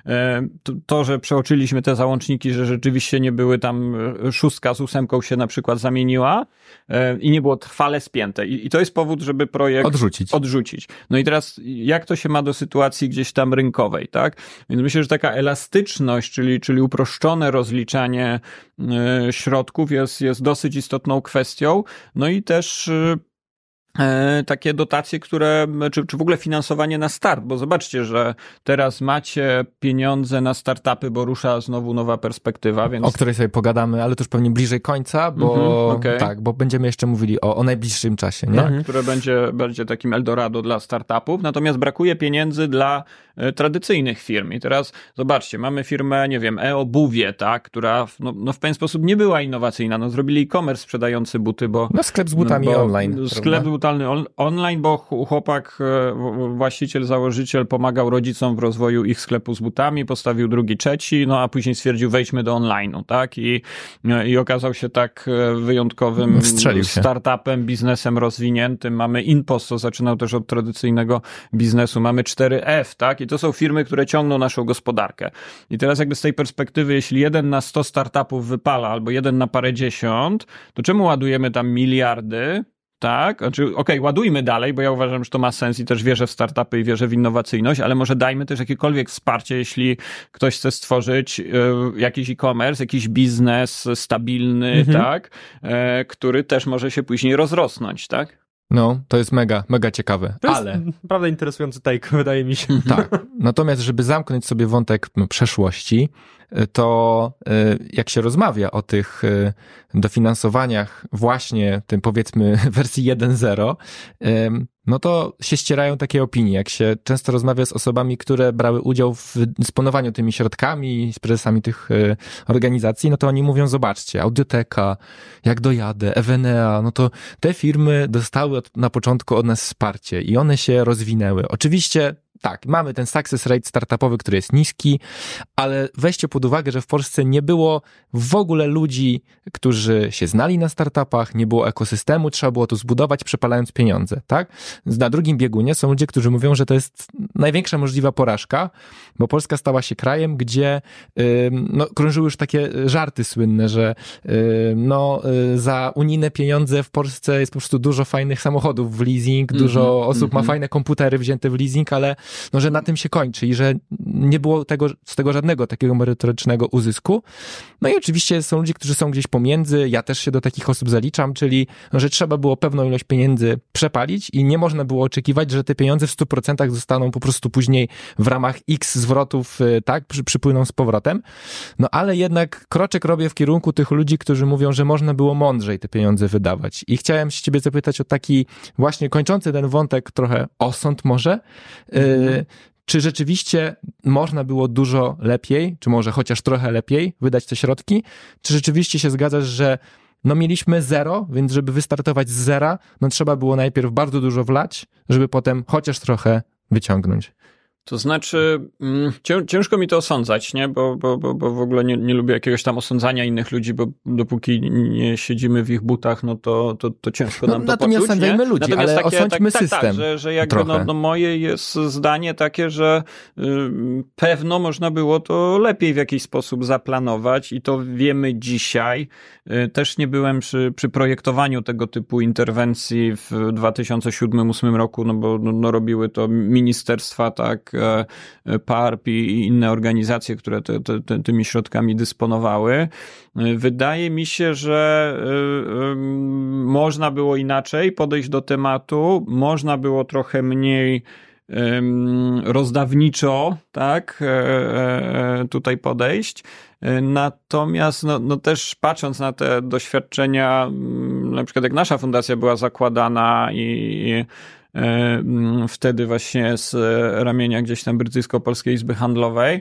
To, że przeoczyliśmy te załączniki, że rzeczywiście nie były tam, 6 z 8 się na przykład zamieniła, i nie było trwale spięte. I to jest powód, żeby projekt odrzucić. No i teraz jak to się ma do sytuacji gdzieś tam rynkowej, tak? Więc myślę, że taka elastyczność, czyli uproszczone rozliczanie środków jest dosyć istotną kwestią. No i też takie dotacje, czy w ogóle finansowanie na start, bo zobaczcie, że teraz macie pieniądze na startupy, bo rusza znowu nowa perspektywa, więc... O której sobie pogadamy, ale to już pewnie bliżej końca, bo bo będziemy jeszcze mówili o najbliższym czasie, nie? Które będzie takim Eldorado dla startupów, natomiast brakuje pieniędzy dla tradycyjnych firm. I teraz zobaczcie, mamy firmę, nie wiem, eObuwie, tak, która w pewien sposób nie była innowacyjna. Zrobili e-commerce sprzedający buty, bo... sklep z butami online. Sklep brutalny online, bo chłopak, właściciel, założyciel pomagał rodzicom w rozwoju ich sklepu z butami, postawił drugi, trzeci, a później stwierdził, wejdźmy do online'u, tak? I okazał się tak wyjątkowym startupem, biznesem rozwiniętym. Mamy InPost, co zaczynał też od tradycyjnego biznesu. Mamy 4F, tak? I to są firmy, które ciągną naszą gospodarkę. I teraz jakby z tej perspektywy, jeśli 1 na 100 startupów wypala, albo 1 na parędziesiąt, to czemu ładujemy tam miliardy? Tak, znaczy ładujmy dalej, bo ja uważam, że to ma sens i też wierzę w startupy i wierzę w innowacyjność, ale może dajmy też jakiekolwiek wsparcie, jeśli ktoś chce stworzyć jakiś e-commerce, jakiś biznes stabilny, tak, który też może się później rozrosnąć, tak? No, to jest mega ciekawe. To jest naprawdę interesujący take, wydaje mi się. Tak. Natomiast, żeby zamknąć sobie wątek przeszłości, to jak się rozmawia o tych dofinansowaniach właśnie tym powiedzmy wersji 1.0, no to się ścierają takie opinie. Jak się często rozmawia z osobami, które brały udział w dysponowaniu tymi środkami, z prezesami tych organizacji, no to oni mówią, zobaczcie, Audioteka, Jak Dojadę, Evenea, no to te firmy dostały na początku od nas wsparcie i one się rozwinęły. Oczywiście tak, mamy ten success rate startupowy, który jest niski, ale weźcie pod uwagę, że w Polsce nie było w ogóle ludzi, którzy się znali na startupach, nie było ekosystemu, trzeba było to zbudować, przepalając pieniądze, tak? Na drugim biegunie są ludzie, którzy mówią, że to jest największa możliwa porażka, bo Polska stała się krajem, gdzie krążyły już takie żarty słynne, że za unijne pieniądze w Polsce jest po prostu dużo fajnych samochodów w leasing, dużo osób ma fajne komputery wzięte w leasing, ale że na tym się kończy i że nie było z tego żadnego takiego merytorycznego uzysku. No i oczywiście są ludzie, którzy są gdzieś pomiędzy, ja też się do takich osób zaliczam, czyli że trzeba było pewną ilość pieniędzy przepalić i nie można było oczekiwać, że te pieniądze w 100% zostaną po prostu później w ramach X zwrotów, tak, przypłyną z powrotem. No ale jednak kroczek robię w kierunku tych ludzi, którzy mówią, że można było mądrzej te pieniądze wydawać. I chciałem się ciebie zapytać o taki właśnie kończący ten wątek trochę osąd może, czy rzeczywiście można było dużo lepiej, czy może chociaż trochę lepiej wydać te środki? Czy rzeczywiście się zgadzasz, że mieliśmy 0, więc żeby wystartować z zera, trzeba było najpierw bardzo dużo wlać, żeby potem chociaż trochę wyciągnąć? To znaczy, ciężko mi to osądzać, nie? Bo w ogóle nie lubię jakiegoś tam osądzania innych ludzi, bo dopóki nie siedzimy w ich butach, to ciężko nam to na to nie osądzajmy ludzi, ale osądźmy system. Że jakby moje jest zdanie takie, że pewno można było to lepiej w jakiś sposób zaplanować i to wiemy dzisiaj. Też nie byłem przy projektowaniu tego typu interwencji w 2007-2008 roku, bo robiły to ministerstwa, tak, PARP i inne organizacje, które tymi środkami dysponowały. Wydaje mi się, że można było inaczej podejść do tematu, można było trochę mniej rozdawniczo, tak, tutaj podejść. Natomiast też patrząc na te doświadczenia, na przykład jak nasza fundacja była zakładana i wtedy właśnie z ramienia gdzieś tam Brytyjsko-Polskiej Izby Handlowej,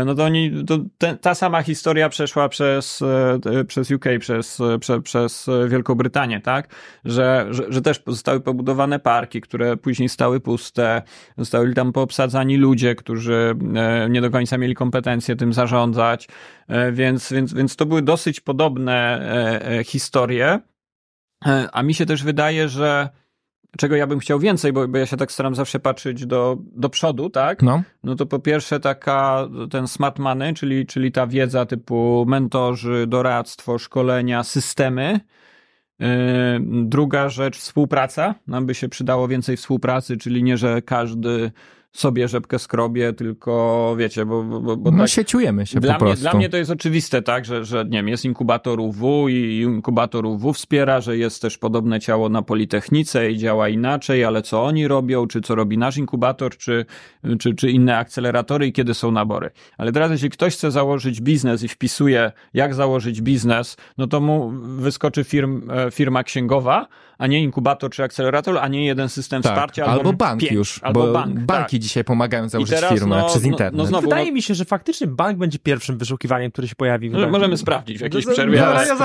ta sama historia przeszła przez UK, przez Wielką Brytanię, tak? Że też zostały pobudowane parki, które później stały puste, zostali tam poobsadzani ludzie, którzy nie do końca mieli kompetencje tym zarządzać, więc to były dosyć podobne historie, a mi się też wydaje, że czego ja bym chciał więcej, bo ja się tak staram zawsze patrzeć do przodu, tak? No to po pierwsze ten smart money, czyli ta wiedza typu mentorzy, doradztwo, szkolenia, systemy, Druga rzecz, współpraca. Nam by się przydało więcej współpracy, czyli nie, że każdy sobie rzepkę skrobie, tylko wiecie, bo no tak, sieciujemy się po prostu. Dla mnie to jest oczywiste, tak, że nie wiem, jest inkubator UW i inkubator UW wspiera, że jest też podobne ciało na Politechnice i działa inaczej, ale co oni robią, czy co robi nasz inkubator, czy inne akceleratory i kiedy są nabory. Ale teraz jeśli ktoś chce założyć biznes i wpisuje, jak założyć biznes, no to mu wyskoczy firma księgowa, a nie inkubator czy akcelerator, a nie jeden system wsparcia. Albo bank 5, już, albo bo banki tak. Dzisiaj pomagają założyć firmę przez internet. Znowu, wydaje mi się, że faktycznie bank będzie pierwszym wyszukiwaniem, który się pojawi. Możemy sprawdzić w jakiejś przerwie,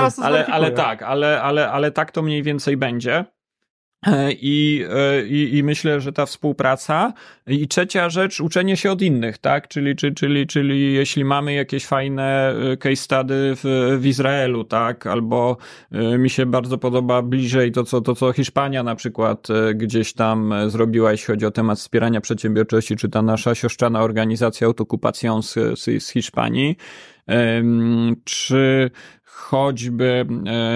ale tak to mniej więcej będzie. I myślę, że ta współpraca. I trzecia rzecz, uczenie się od innych, tak? Czyli jeśli mamy jakieś fajne case study w Izraelu, tak? Albo mi się bardzo podoba bliżej to, co Hiszpania na przykład gdzieś tam zrobiła, jeśli chodzi o temat wspierania przedsiębiorczości, czy ta nasza siostrzana organizacja Autoocupación z Hiszpanii, czy choćby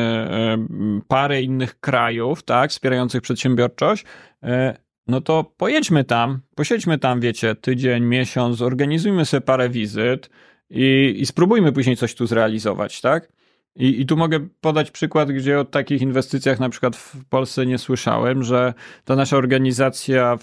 parę innych krajów, tak, wspierających przedsiębiorczość, no to posiedźmy tam, wiecie, tydzień, miesiąc, zorganizujmy sobie parę wizyt i spróbujmy później coś tu zrealizować, tak? I tu mogę podać przykład, gdzie o takich inwestycjach na przykład w Polsce nie słyszałem, że ta nasza organizacja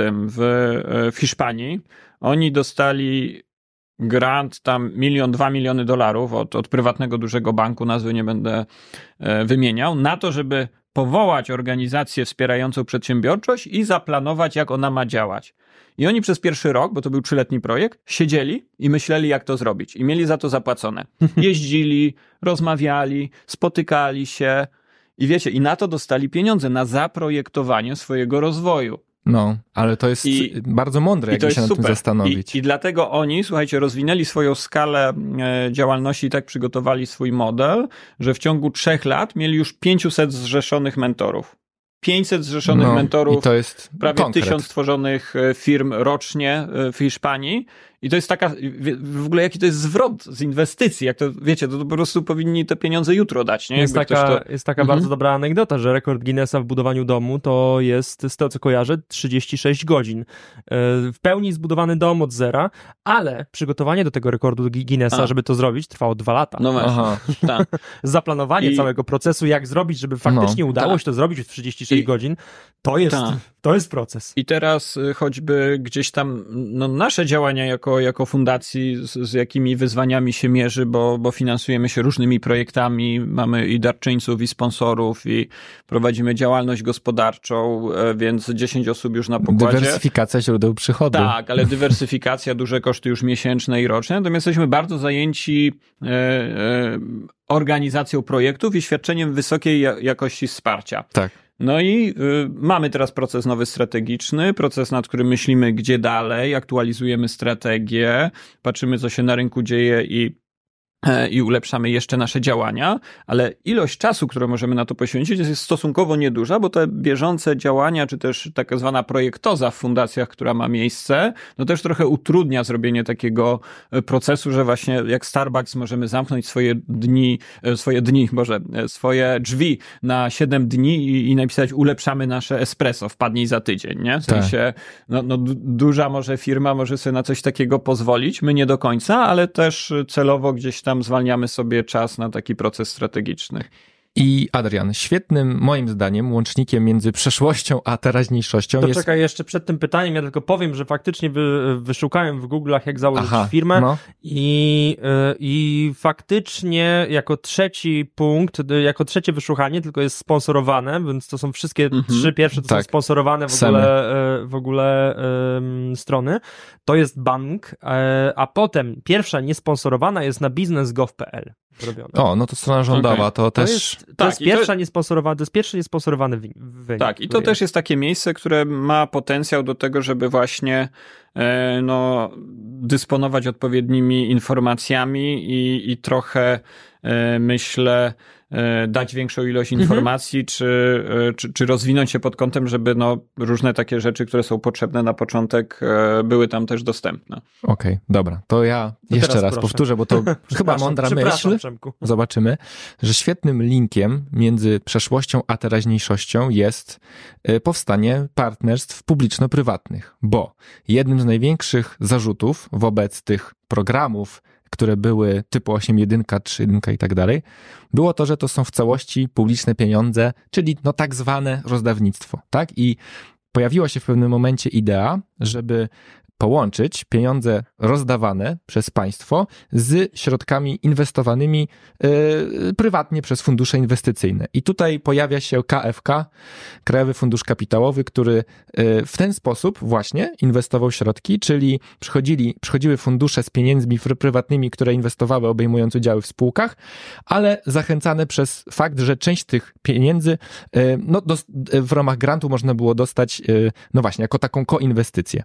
w Hiszpanii, oni dostali grant tam 2 miliony dolarów od prywatnego dużego banku, nazwy nie będę wymieniał, na to, żeby powołać organizację wspierającą przedsiębiorczość i zaplanować, jak ona ma działać. I oni przez pierwszy rok, bo to był 3-letni projekt, siedzieli i myśleli, jak to zrobić. I mieli za to zapłacone. Jeździli, rozmawiali, spotykali się i wiecie, i na to dostali pieniądze, na zaprojektowanie swojego rozwoju. No, ale to jest bardzo mądre, jak się nad tym zastanowić. I dlatego oni, słuchajcie, rozwinęli swoją skalę działalności i tak przygotowali swój model, że w ciągu 3 lat mieli już 500 zrzeszonych mentorów. 500 zrzeszonych mentorów, i to jest prawie konkret. 1000 tworzonych firm rocznie w Hiszpanii. I to jest taka, w ogóle jaki to jest zwrot z inwestycji, jak to, wiecie, to po prostu powinni te pieniądze jutro dać, nie? Jest taka bardzo dobra anegdota, że rekord Guinnessa w budowaniu domu to jest, z tego co kojarzę, 36 godzin. W pełni zbudowany dom od zera, ale przygotowanie do tego rekordu Guinnessa, żeby to zrobić, trwało 2 lata. No właśnie, tak. Zaplanowanie całego procesu, jak zrobić, żeby faktycznie udało się to zrobić w 36 godzin, to jest proces. I teraz choćby gdzieś tam nasze działania jako fundacji, z jakimi wyzwaniami się mierzy, bo finansujemy się różnymi projektami, mamy i darczyńców, i sponsorów, i prowadzimy działalność gospodarczą, więc 10 osób już na pokładzie. Dywersyfikacja źródeł przychodu. Tak, ale dywersyfikacja, duże koszty już miesięczne i roczne, natomiast jesteśmy bardzo zajęci organizacją projektów i świadczeniem wysokiej jakości wsparcia. Tak. No i mamy teraz proces nowy strategiczny, proces, nad którym myślimy, gdzie dalej, aktualizujemy strategię, patrzymy, co się na rynku dzieje i ulepszamy jeszcze nasze działania, ale ilość czasu, którą możemy na to poświęcić, jest stosunkowo nieduża, bo te bieżące działania, czy też tak zwana projektoza w fundacjach, która ma miejsce, no też trochę utrudnia zrobienie takiego procesu, że właśnie jak Starbucks możemy zamknąć swoje drzwi na 7 dni i napisać ulepszamy nasze espresso, wpadnij za tydzień, nie? W sensie, duża może firma może sobie na coś takiego pozwolić, my nie do końca, ale też celowo gdzieś tam zwalniamy sobie czas na taki proces strategiczny. I Adrian, świetnym moim zdaniem łącznikiem między przeszłością a teraźniejszością jest... Czekaj, jeszcze przed tym pytaniem ja tylko powiem, że faktycznie wyszukałem w Google'ach, jak założyć firmę i faktycznie jako trzeci punkt, jako trzecie wysłuchanie, tylko jest sponsorowane, więc to są wszystkie 3 pierwsze, to są sponsorowane w ogóle strony. To jest bank, a potem pierwsza niesponsorowana jest na biznes.gov.pl. Robione. O, no to strona rządowa, to też... To jest pierwszy niesponsorowany wynik. Tak, i to też jest takie miejsce, które ma potencjał do tego, żeby właśnie dysponować odpowiednimi informacjami i trochę, myślę, dać większą ilość informacji, czy rozwinąć się pod kątem, żeby różne takie rzeczy, które są potrzebne na początek, były tam też dostępne. Okej, dobra. To ja jeszcze raz powtórzę, bo to chyba mądra myśl. Przemku. Zobaczymy, że świetnym linkiem połączeniem między przeszłością a teraźniejszością jest powstanie partnerstw publiczno-prywatnych, bo jednym z największych zarzutów wobec tych programów, które były typu 8.1, 3.1 i tak dalej, było to, że to są w całości publiczne pieniądze, czyli no tak zwane rozdawnictwo, tak? I pojawiła się w pewnym momencie idea, żeby połączyć pieniądze rozdawane przez państwo z środkami inwestowanymi prywatnie przez fundusze inwestycyjne. I tutaj pojawia się KFK, Krajowy Fundusz Kapitałowy, który w ten sposób właśnie inwestował środki, czyli przychodziły fundusze z pieniędzmi prywatnymi, które inwestowały, obejmując udziały w spółkach, ale zachęcane przez fakt, że część tych pieniędzy w ramach grantu można było dostać no właśnie, jako taką koinwestycję.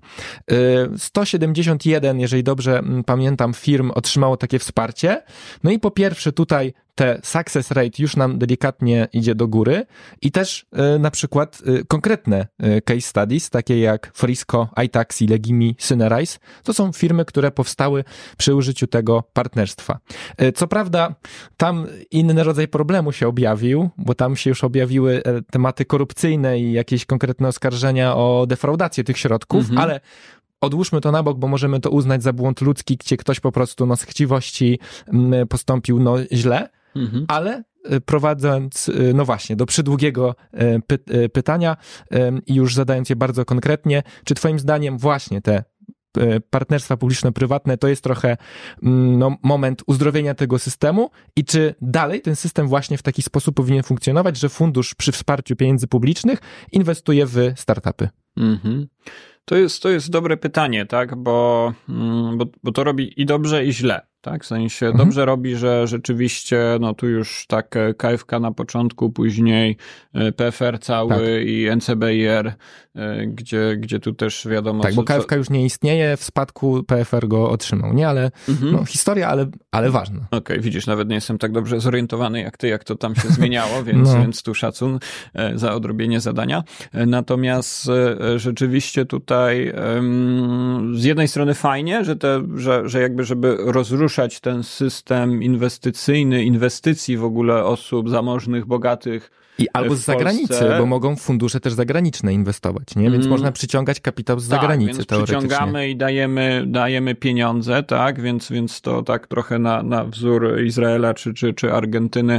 171, jeżeli dobrze pamiętam, firm otrzymało takie wsparcie. No i po pierwsze tutaj te success rate już nam delikatnie idzie do góry i też na przykład konkretne case studies, takie jak Frisco, iTaxi, Legimi, Synerize, to są firmy, które powstały przy użyciu tego partnerstwa. Co prawda tam inny rodzaj problemu się objawił, bo tam się już objawiły tematy korupcyjne i jakieś konkretne oskarżenia o defraudację tych środków, ale odłóżmy to na bok, bo możemy to uznać za błąd ludzki, gdzie ktoś po prostu z chciwości postąpił źle, ale prowadząc, no właśnie, do przydługiego pytania i już zadając je bardzo konkretnie, czy twoim zdaniem właśnie te partnerstwa publiczno-prywatne to jest trochę moment uzdrowienia tego systemu i czy dalej ten system właśnie w taki sposób powinien funkcjonować, że fundusz przy wsparciu pieniędzy publicznych inwestuje w startupy? To jest dobre pytanie, tak, bo to robi i dobrze, i źle, tak, w sensie dobrze robi, że rzeczywiście, no tu już tak KFK na początku, później PFR cały i NCBIR, gdzie tu też wiadomo... Tak, bo KFK już nie istnieje, w spadku PFR go otrzymał, nie, ale no, historia, ale ważna. Okej, widzisz, nawet nie jestem tak dobrze zorientowany jak ty, jak to tam się zmieniało, więc tu szacun za odrobienie zadania. Natomiast rzeczywiście tutaj z jednej strony fajnie, że jakby żeby rozruszać ten system inwestycyjny, inwestycji w ogóle osób zamożnych, bogatych albo z zagranicy, bo mogą fundusze też zagraniczne inwestować, nie? Więc można przyciągać kapitał z zagranicy, więc teoretycznie. Przyciągamy i dajemy pieniądze, tak? Więc to tak trochę na wzór Izraela czy Argentyny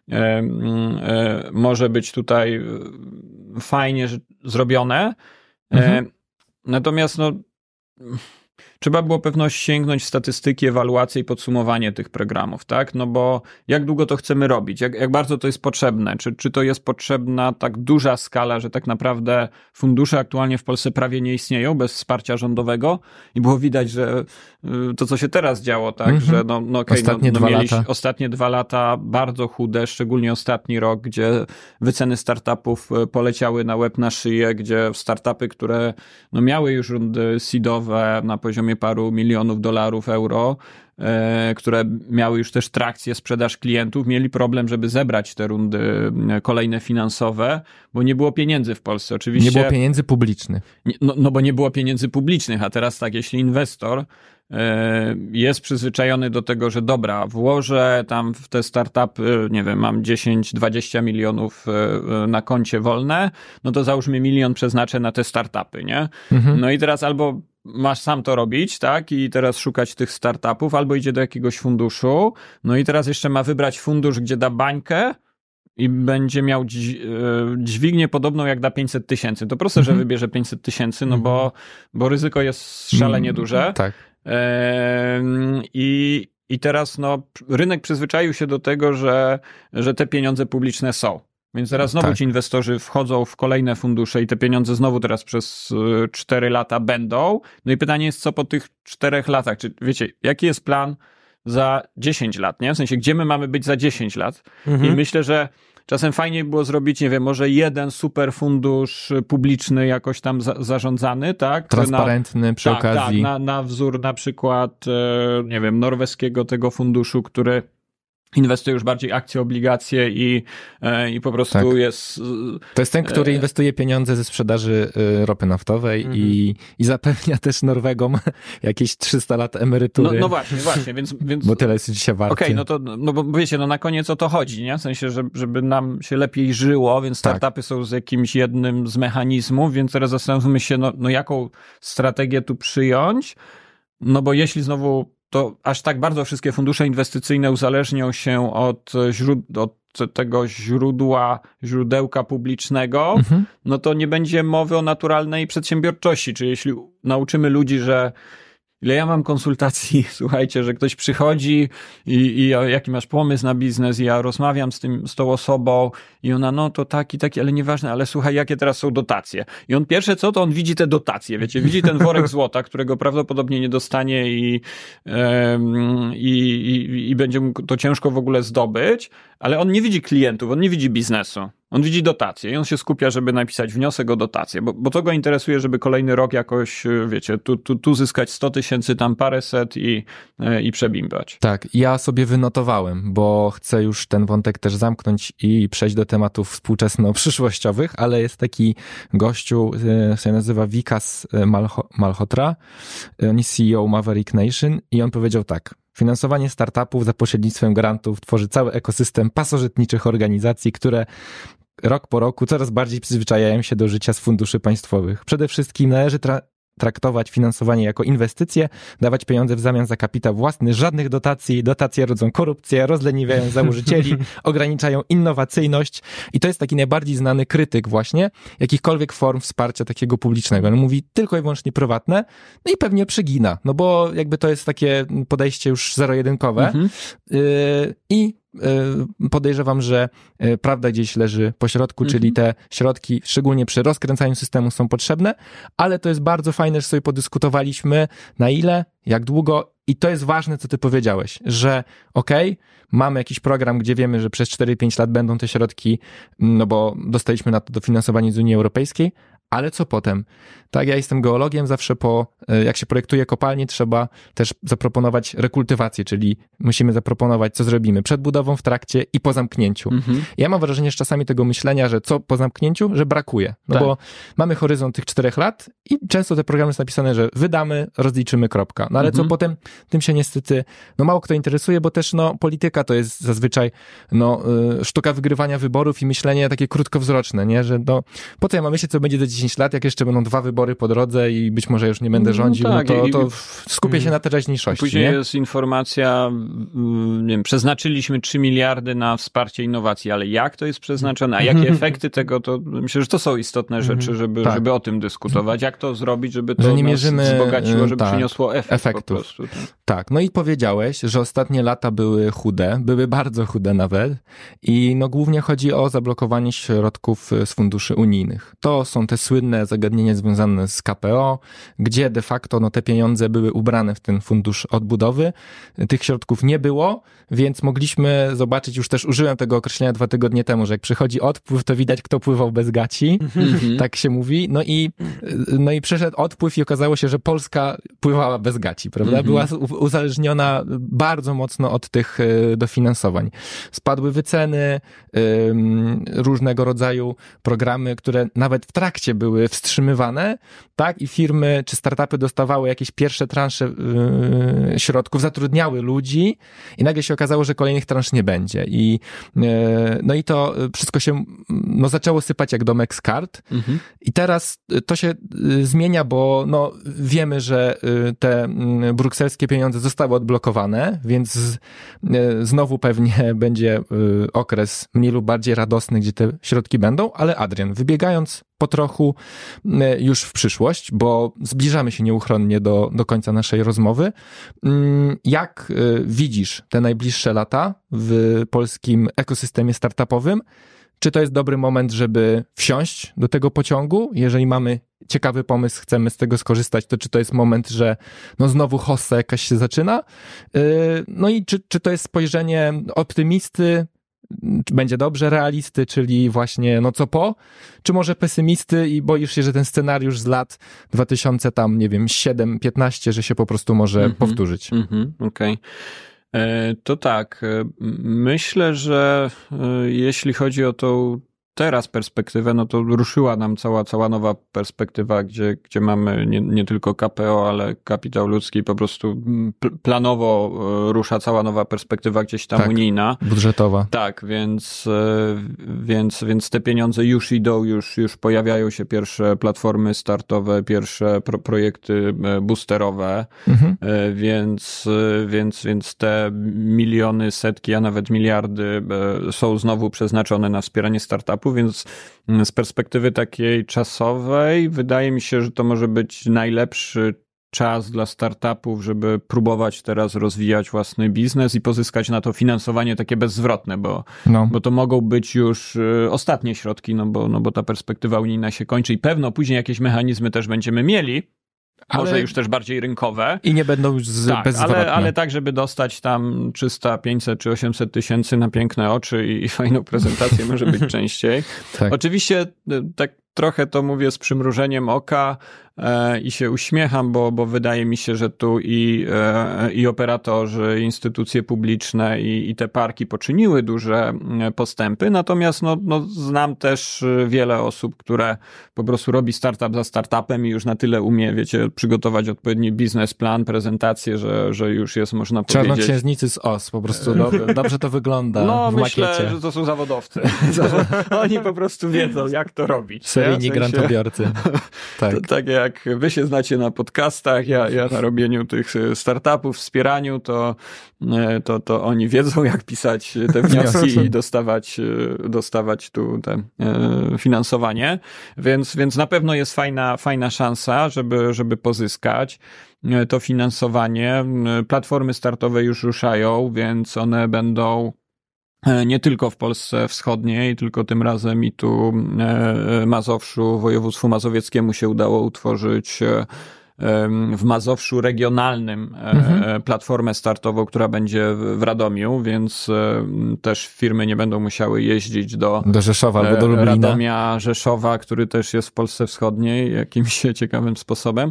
może być tutaj fajnie zrobione. Natomiast trzeba było pewno sięgnąć w statystyki, ewaluację i podsumowanie tych programów, tak? No bo jak długo to chcemy robić? Jak bardzo to jest potrzebne? Czy to jest potrzebna tak duża skala, że tak naprawdę fundusze aktualnie w Polsce prawie nie istnieją bez wsparcia rządowego? I było widać, że to, co się teraz działo, tak? Że ostatnie 2 lata bardzo chude, szczególnie ostatni rok, gdzie wyceny startupów poleciały na łeb, na szyję, gdzie startupy, które miały już rundy seedowe na poziomie paru milionów dolarów, euro, które miały już też trakcję, sprzedaż klientów, mieli problem, żeby zebrać te rundy kolejne finansowe, bo nie było pieniędzy w Polsce. Oczywiście nie było pieniędzy publicznych. Bo nie było pieniędzy publicznych, a teraz tak, jeśli inwestor jest przyzwyczajony do tego, że dobra, włożę tam w te startupy, nie wiem, mam 10-20 milionów na koncie wolne, no to załóżmy 1 milion przeznaczę na te startupy, nie? No i teraz albo masz sam to robić, tak? I teraz szukać tych startupów, albo idzie do jakiegoś funduszu, no i teraz jeszcze ma wybrać fundusz, gdzie da bańkę i będzie miał dźwignię podobną jak da 500 000. To proste, że wybierze 500 000, no bo ryzyko jest szalenie duże. Tak. I teraz rynek przyzwyczaił się do tego, że te pieniądze publiczne są. Więc teraz znowu ci inwestorzy wchodzą w kolejne fundusze i te pieniądze znowu teraz przez 4 lata będą. No i pytanie jest, co po tych 4 latach? Czy wiecie, jaki jest plan za 10 lat, nie? W sensie, gdzie my mamy być za 10 lat? I myślę, że czasem fajniej było zrobić, nie wiem, może jeden super fundusz publiczny jakoś tam zarządzany, tak? Transparentny przy okazji. Tak, na wzór na przykład, nie wiem, norweskiego tego funduszu, który inwestuje już bardziej akcje, obligacje i po prostu jest... To jest ten, który inwestuje pieniądze ze sprzedaży ropy naftowej i zapewnia też Norwegom jakieś 300 lat emerytury. No właśnie, więc... Bo tyle jest dzisiaj warte. Okej, no bo wiecie, na koniec o to chodzi, nie? W sensie, żeby nam się lepiej żyło, więc startupy są z jakimś jednym z mechanizmów, więc teraz zastanówmy się, no jaką strategię tu przyjąć, no bo jeśli znowu to aż tak bardzo wszystkie fundusze inwestycyjne uzależnią się od tego źródełka publicznego, no to nie będzie mowy o naturalnej przedsiębiorczości. Czyli jeśli nauczymy ludzi, że ile ja mam konsultacji, słuchajcie, że ktoś przychodzi i jaki masz pomysł na biznes i ja rozmawiam z tą osobą i ona, no to taki, ale nieważne, ale słuchaj, jakie teraz są dotacje. I on pierwsze co, to on widzi te dotacje, wiecie, widzi ten worek złota, którego prawdopodobnie nie dostanie i będzie mu to ciężko w ogóle zdobyć, ale on nie widzi klientów, on nie widzi biznesu. On widzi dotacje i on się skupia, żeby napisać wniosek o dotację, bo to go interesuje, żeby kolejny rok jakoś, wiecie, tu zyskać 100 000, tam paręset i przebimbać. Tak, ja sobie wynotowałem, bo chcę już ten wątek też zamknąć i przejść do tematów współczesno-przyszłościowych, ale jest taki gościu, się nazywa Vikas Malhotra, on jest CEO Maverick Nation i on powiedział tak: finansowanie startupów za pośrednictwem grantów tworzy cały ekosystem pasożytniczych organizacji, które rok po roku coraz bardziej przyzwyczajają się do życia z funduszy państwowych. Przede wszystkim należy traktować finansowanie jako inwestycje, dawać pieniądze w zamian za kapitał własny, żadnych dotacji. Dotacje rodzą korupcję, rozleniwiają założycieli, ograniczają innowacyjność i to jest taki najbardziej znany krytyk właśnie jakichkolwiek form wsparcia takiego publicznego. On mówi tylko i wyłącznie prywatne, no i pewnie przegina, no bo jakby to jest takie podejście już zero-jedynkowe i podejrzewam, że prawda gdzieś leży po środku, czyli te środki, szczególnie przy rozkręcaniu systemu, są potrzebne, ale to jest bardzo fajne, że sobie podyskutowaliśmy, na ile, jak długo, i to jest ważne, co ty powiedziałeś, że mamy jakiś program, gdzie wiemy, że przez 4-5 lat będą te środki, no bo dostaliśmy na to dofinansowanie z Unii Europejskiej, ale co potem? Tak, ja jestem geologiem, zawsze jak się projektuje kopalnię, trzeba też zaproponować rekultywację, czyli musimy zaproponować, co zrobimy przed budową, w trakcie i po zamknięciu. Ja mam wrażenie, że czasami tego myślenia, że co po zamknięciu, że brakuje. No bo mamy horyzont tych 4 lat i często te programy są napisane, że wydamy, rozliczymy, kropka. No ale co potem? Tym się niestety, mało kto interesuje, bo też, polityka to jest zazwyczaj, sztuka wygrywania wyborów i myślenie takie krótkowzroczne, nie? Że po co ja mam myśleć, co będzie za 10 lat, jak jeszcze będą 2 wybory po drodze i być może już nie będę rządził, to skupię się na teraźniejszości. Później jest informacja, nie wiem, przeznaczyliśmy 3 miliardy na wsparcie innowacji, ale jak to jest przeznaczone, a jakie efekty tego, to myślę, że to są istotne rzeczy, żeby o tym dyskutować. Jak to zrobić, żeby to nas wzbogaciło, żeby przyniosło efektów. Po prostu, tak, no i powiedziałeś, że ostatnie lata były chude, były bardzo chude nawet i głównie chodzi o zablokowanie środków z funduszy unijnych. To są te słynne zagadnienia związane z KPO, gdzie de facto te pieniądze były ubrane w ten fundusz odbudowy. Tych środków nie było, więc mogliśmy zobaczyć, już też użyłem tego określenia 2 tygodnie temu, że jak przychodzi odpływ, to widać, kto pływał bez gaci, tak się mówi. No i przyszedł odpływ i okazało się, że Polska pływała bez gaci, prawda? Była uzależniona bardzo mocno od tych dofinansowań. Spadły wyceny, różnego rodzaju programy, które nawet w trakcie były wstrzymywane, tak? I firmy czy startupy dostawały jakieś pierwsze transze środków, zatrudniały ludzi i nagle się okazało, że kolejnych transz nie będzie. I to wszystko się zaczęło sypać jak domek z kart. I teraz to się zmienia, bo wiemy, że te brukselskie pieniądze zostały odblokowane, więc znowu pewnie będzie okres mniej lub bardziej radosny, gdzie te środki będą, ale Adrian, wybiegając po trochu już w przyszłość, bo zbliżamy się nieuchronnie do końca naszej rozmowy. Jak widzisz te najbliższe lata w polskim ekosystemie startupowym? Czy to jest dobry moment, żeby wsiąść do tego pociągu? Jeżeli mamy ciekawy pomysł, chcemy z tego skorzystać, to czy to jest moment, że znowu hossa jakaś się zaczyna? No i czy to jest spojrzenie optymisty, będzie dobrze, realisty, czyli właśnie czy może pesymisty i boisz się, że ten scenariusz z lat 2007-15, że się po prostu może powtórzyć? Okej. To tak, myślę, że jeśli chodzi o tą teraz perspektywę, no to ruszyła nam cała nowa perspektywa, gdzie mamy nie tylko KPO, ale kapitał ludzki, po prostu planowo rusza cała nowa perspektywa gdzieś tam unijna. Budżetowa. Tak, więc te pieniądze już idą, już pojawiają się pierwsze platformy startowe, pierwsze projekty boosterowe, więc te miliony, setki, a nawet miliardy są znowu przeznaczone na wspieranie startupów, więc z perspektywy takiej czasowej wydaje mi się, że to może być najlepszy czas dla startupów, żeby próbować teraz rozwijać własny biznes i pozyskać na to finansowanie takie bezzwrotne, bo to mogą być już ostatnie środki, no bo ta perspektywa unijna się kończy i pewno później jakieś mechanizmy też będziemy mieli, może już też bardziej rynkowe. I nie będą już bezzwrotne. Ale tak, żeby dostać tam 300, 500 czy 800 tysięcy na piękne oczy i fajną prezentację może być częściej. Tak. Oczywiście tak trochę to mówię z przymrużeniem oka i się uśmiecham, bo wydaje mi się, że tu i operatorzy, instytucje publiczne i te parki poczyniły duże postępy, natomiast znam też wiele osób, które po prostu robi startup za startupem i już na tyle umie, przygotować odpowiedni biznesplan, prezentację, że już jest, można powiedzieć... Czarnoksiężnicy z OS, po prostu dobrze to wygląda w makiecie. Myślę, że to są zawodowcy. Oni po prostu wiedzą, jak to robić. Seryjni grantobiorcy. Tak jak wy się znacie na podcastach, ja na robieniu tych startupów, wspieraniu, to oni wiedzą, jak pisać te wnioski i dostawać tu te finansowanie. Więc na pewno jest fajna szansa, żeby pozyskać to finansowanie. Platformy startowe już ruszają, więc one będą nie tylko w Polsce Wschodniej, tylko tym razem i tu Mazowszu, województwu mazowieckiemu się udało utworzyć w Mazowszu regionalnym platformę startową, która będzie w Radomiu, więc też firmy nie będą musiały jeździć do Rzeszowa albo do Lublina. Radomia, Rzeszowa, który też jest w Polsce Wschodniej jakimś ciekawym sposobem,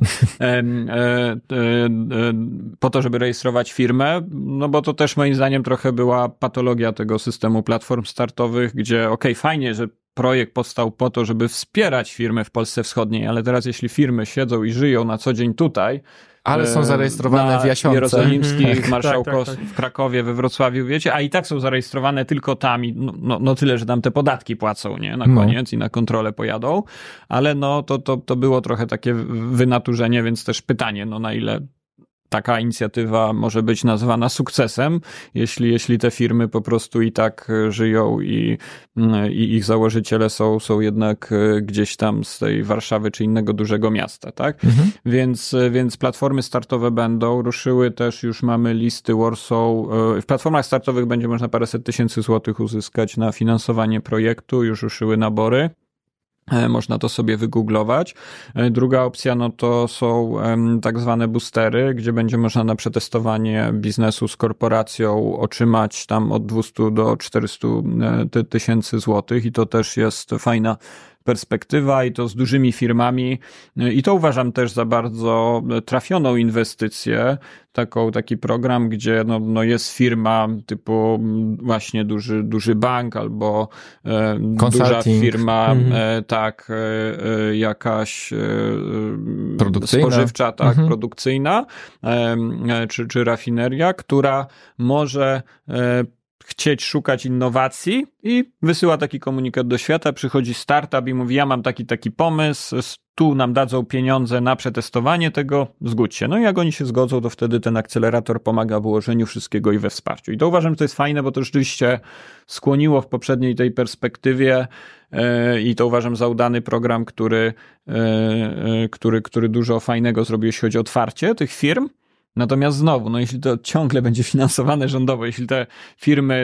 po to, żeby rejestrować firmę, no bo to też moim zdaniem trochę była patologia tego systemu platform startowych, gdzie fajnie, że projekt powstał po to, żeby wspierać firmy w Polsce Wschodniej, ale teraz jeśli firmy siedzą i żyją na co dzień tutaj, ale są zarejestrowane w Jasionce, Jerozolimskich, Marszałkowskich, w Krakowie, we Wrocławiu, a i tak są zarejestrowane tylko tam i no tyle, że tam te podatki płacą, nie, na koniec i na kontrolę pojadą, ale to było trochę takie wynaturzenie, więc też pytanie, na ile taka inicjatywa może być nazwana sukcesem, jeśli te firmy po prostu i tak żyją i ich założyciele są jednak gdzieś tam z tej Warszawy czy innego dużego miasta, tak? Więc platformy startowe ruszyły też, już mamy listy Warsaw. W platformach startowych będzie można paręset tysięcy złotych uzyskać na finansowanie projektu, już ruszyły nabory. Można to sobie wygooglować. Druga opcja, to są tak zwane boostery, gdzie będzie można na przetestowanie biznesu z korporacją otrzymać tam od 200 do 400 tysięcy złotych i to też jest fajna perspektywa i to z dużymi firmami i to uważam też za bardzo trafioną inwestycję, taki program, gdzie jest firma typu właśnie duży bank albo duża firma, jakaś spożywcza, produkcyjna, czy rafineria, która może chcieć szukać innowacji i wysyła taki komunikat do świata, przychodzi startup i mówi, ja mam taki pomysł, tu nam dadzą pieniądze na przetestowanie tego, zgódź się. No i jak oni się zgodzą, to wtedy ten akcelerator pomaga w ułożeniu wszystkiego i we wsparciu. I to uważam, że to jest fajne, bo to rzeczywiście skłoniło w poprzedniej tej perspektywie i to uważam za udany program, który dużo fajnego zrobił, jeśli chodzi o otwarcie tych firm. Natomiast znowu, jeśli to ciągle będzie finansowane rządowo, jeśli te firmy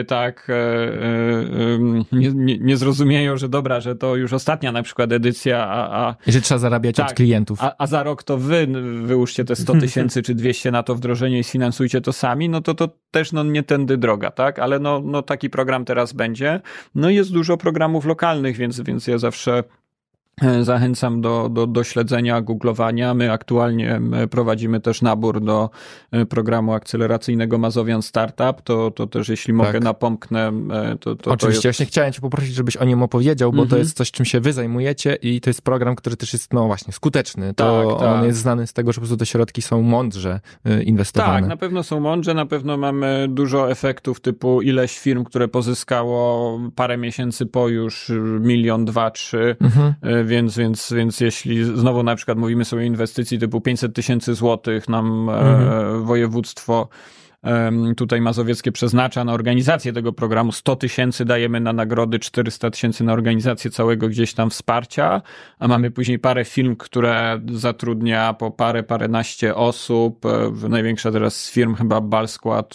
nie zrozumieją, że dobra, że to już ostatnia na przykład edycja, i że trzeba zarabiać od klientów. A za rok to wyłóżcie te 100 tysięcy czy 200 na to wdrożenie i sfinansujcie to sami, to też nie tędy droga, tak? Ale taki program teraz będzie. Jest dużo programów lokalnych, więc ja zawsze Zachęcam do śledzenia, googlowania. My aktualnie prowadzimy też nabór do programu akceleracyjnego Mazowian Startup. To też jeśli mogę napomknę, to oczywiście, właśnie chciałem cię poprosić, żebyś o nim opowiedział, bo to jest coś, czym się wy zajmujecie i to jest program, który też jest, no właśnie, skuteczny. On jest znany z tego, że po prostu te środki są mądrze inwestowane. Tak, na pewno są mądrze, na pewno mamy dużo efektów typu ileś firm, które pozyskało parę miesięcy po już 1 milion, 2, 3, Więc jeśli znowu na przykład mówimy sobie o inwestycji typu 500 000 złotych nam województwo tutaj mazowieckie przeznacza na organizację tego programu, 100 000 dajemy na nagrody, 400 000 na organizację całego gdzieś tam wsparcia, a mamy później parę firm, które zatrudnia po paręnaście osób. Największa teraz z firm chyba Balskład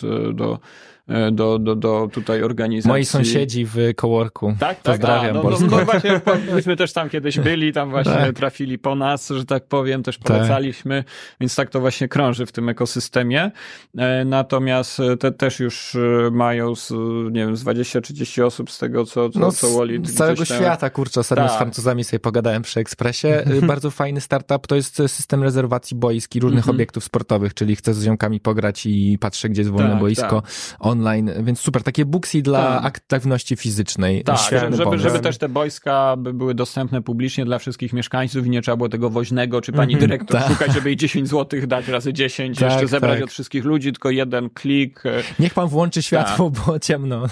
do tutaj organizacji. Moi sąsiedzi w coworku. Tak? Pozdrawiam. No właśnie, myśmy też tam kiedyś byli, tam właśnie trafili po nas, że tak powiem, też polecaliśmy, więc tak to właśnie krąży w tym ekosystemie. Natomiast te też już mają z 20-30 osób z tego, co Wallet. Z całego świata, kurczę, ostatnio z Francuzami sobie pogadałem przy Ekspresie. Bardzo fajny startup, to jest system rezerwacji boisk i różnych obiektów sportowych, czyli chcę z ziomkami pograć i patrzę, gdzie jest wolne boisko online, więc super, takie booksy dla aktywności fizycznej. Tak, żeby też te boiska były dostępne publicznie dla wszystkich mieszkańców i nie trzeba było tego woźnego, czy pani dyrektor szukać, żeby jej 10 zł dać razy 10, jeszcze zebrać od wszystkich ludzi, tylko jeden klik. Niech pan włączy światło, bo ciemno.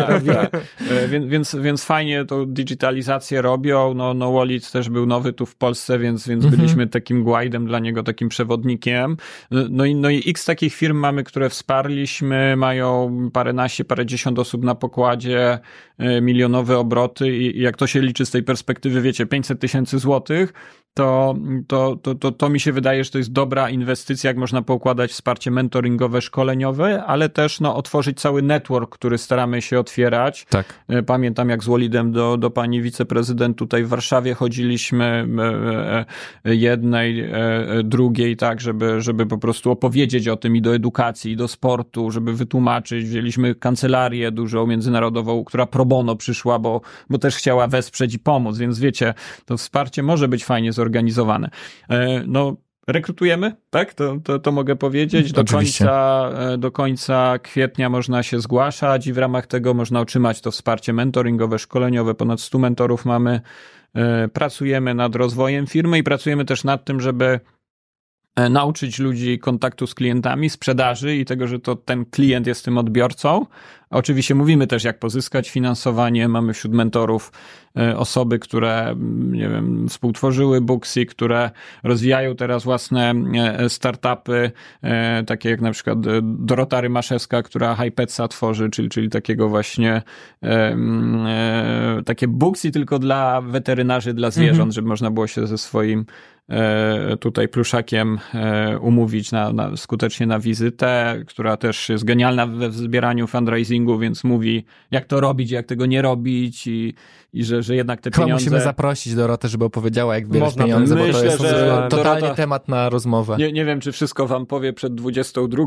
Więc fajnie tą digitalizację robią. No Wallet też był nowy tu w Polsce, więc byliśmy takim guidem dla niego, takim przewodnikiem. No i x takich firm mamy, które wsparliśmy, mają parędziesiąt osób na pokładzie, milionowe obroty i jak to się liczy z tej perspektywy, wiecie, 500 000 złotych, to mi się wydaje, że to jest dobra inwestycja, jak można poukładać wsparcie mentoringowe, szkoleniowe, ale też otworzyć cały network, który staramy się otwierać. Tak. Pamiętam, jak z Walidem do pani wiceprezydent tutaj w Warszawie chodziliśmy, jednej, drugiej, tak, żeby po prostu opowiedzieć o tym i do edukacji, i do sportu, żeby wytłumaczyć. Wzięliśmy kancelarię dużą międzynarodową, która pro bono przyszła, bo też chciała wesprzeć i pomóc, więc wiecie, to wsparcie może być fajnie zorganizowane. Rekrutujemy, tak? To mogę powiedzieć. Do końca kwietnia można się zgłaszać i w ramach tego można otrzymać to wsparcie mentoringowe, szkoleniowe. Ponad 100 mentorów mamy. Pracujemy nad rozwojem firmy i pracujemy też nad tym, żeby nauczyć ludzi kontaktu z klientami, sprzedaży i tego, że to ten klient jest tym odbiorcą. Oczywiście mówimy też, jak pozyskać finansowanie. Mamy wśród mentorów osoby, które, nie wiem, współtworzyły Booksy, które rozwijają teraz własne startupy, takie jak na przykład Dorota Rymaszewska, która HiPetsa tworzy, czyli takiego właśnie takie Booksy tylko dla weterynarzy, dla zwierząt, żeby można było się ze swoim tutaj pluszakiem umówić skutecznie na wizytę, która też jest genialna we zbieraniu fundraisingu, więc mówi, jak to robić, jak tego nie robić i że jednak te pieniądze... Musimy zaprosić Dorotę, żeby opowiedziała, jak zbierać pieniądze, bo to jest totalnie Dorota... temat na rozmowę. Nie wiem, czy wszystko wam powie przed 22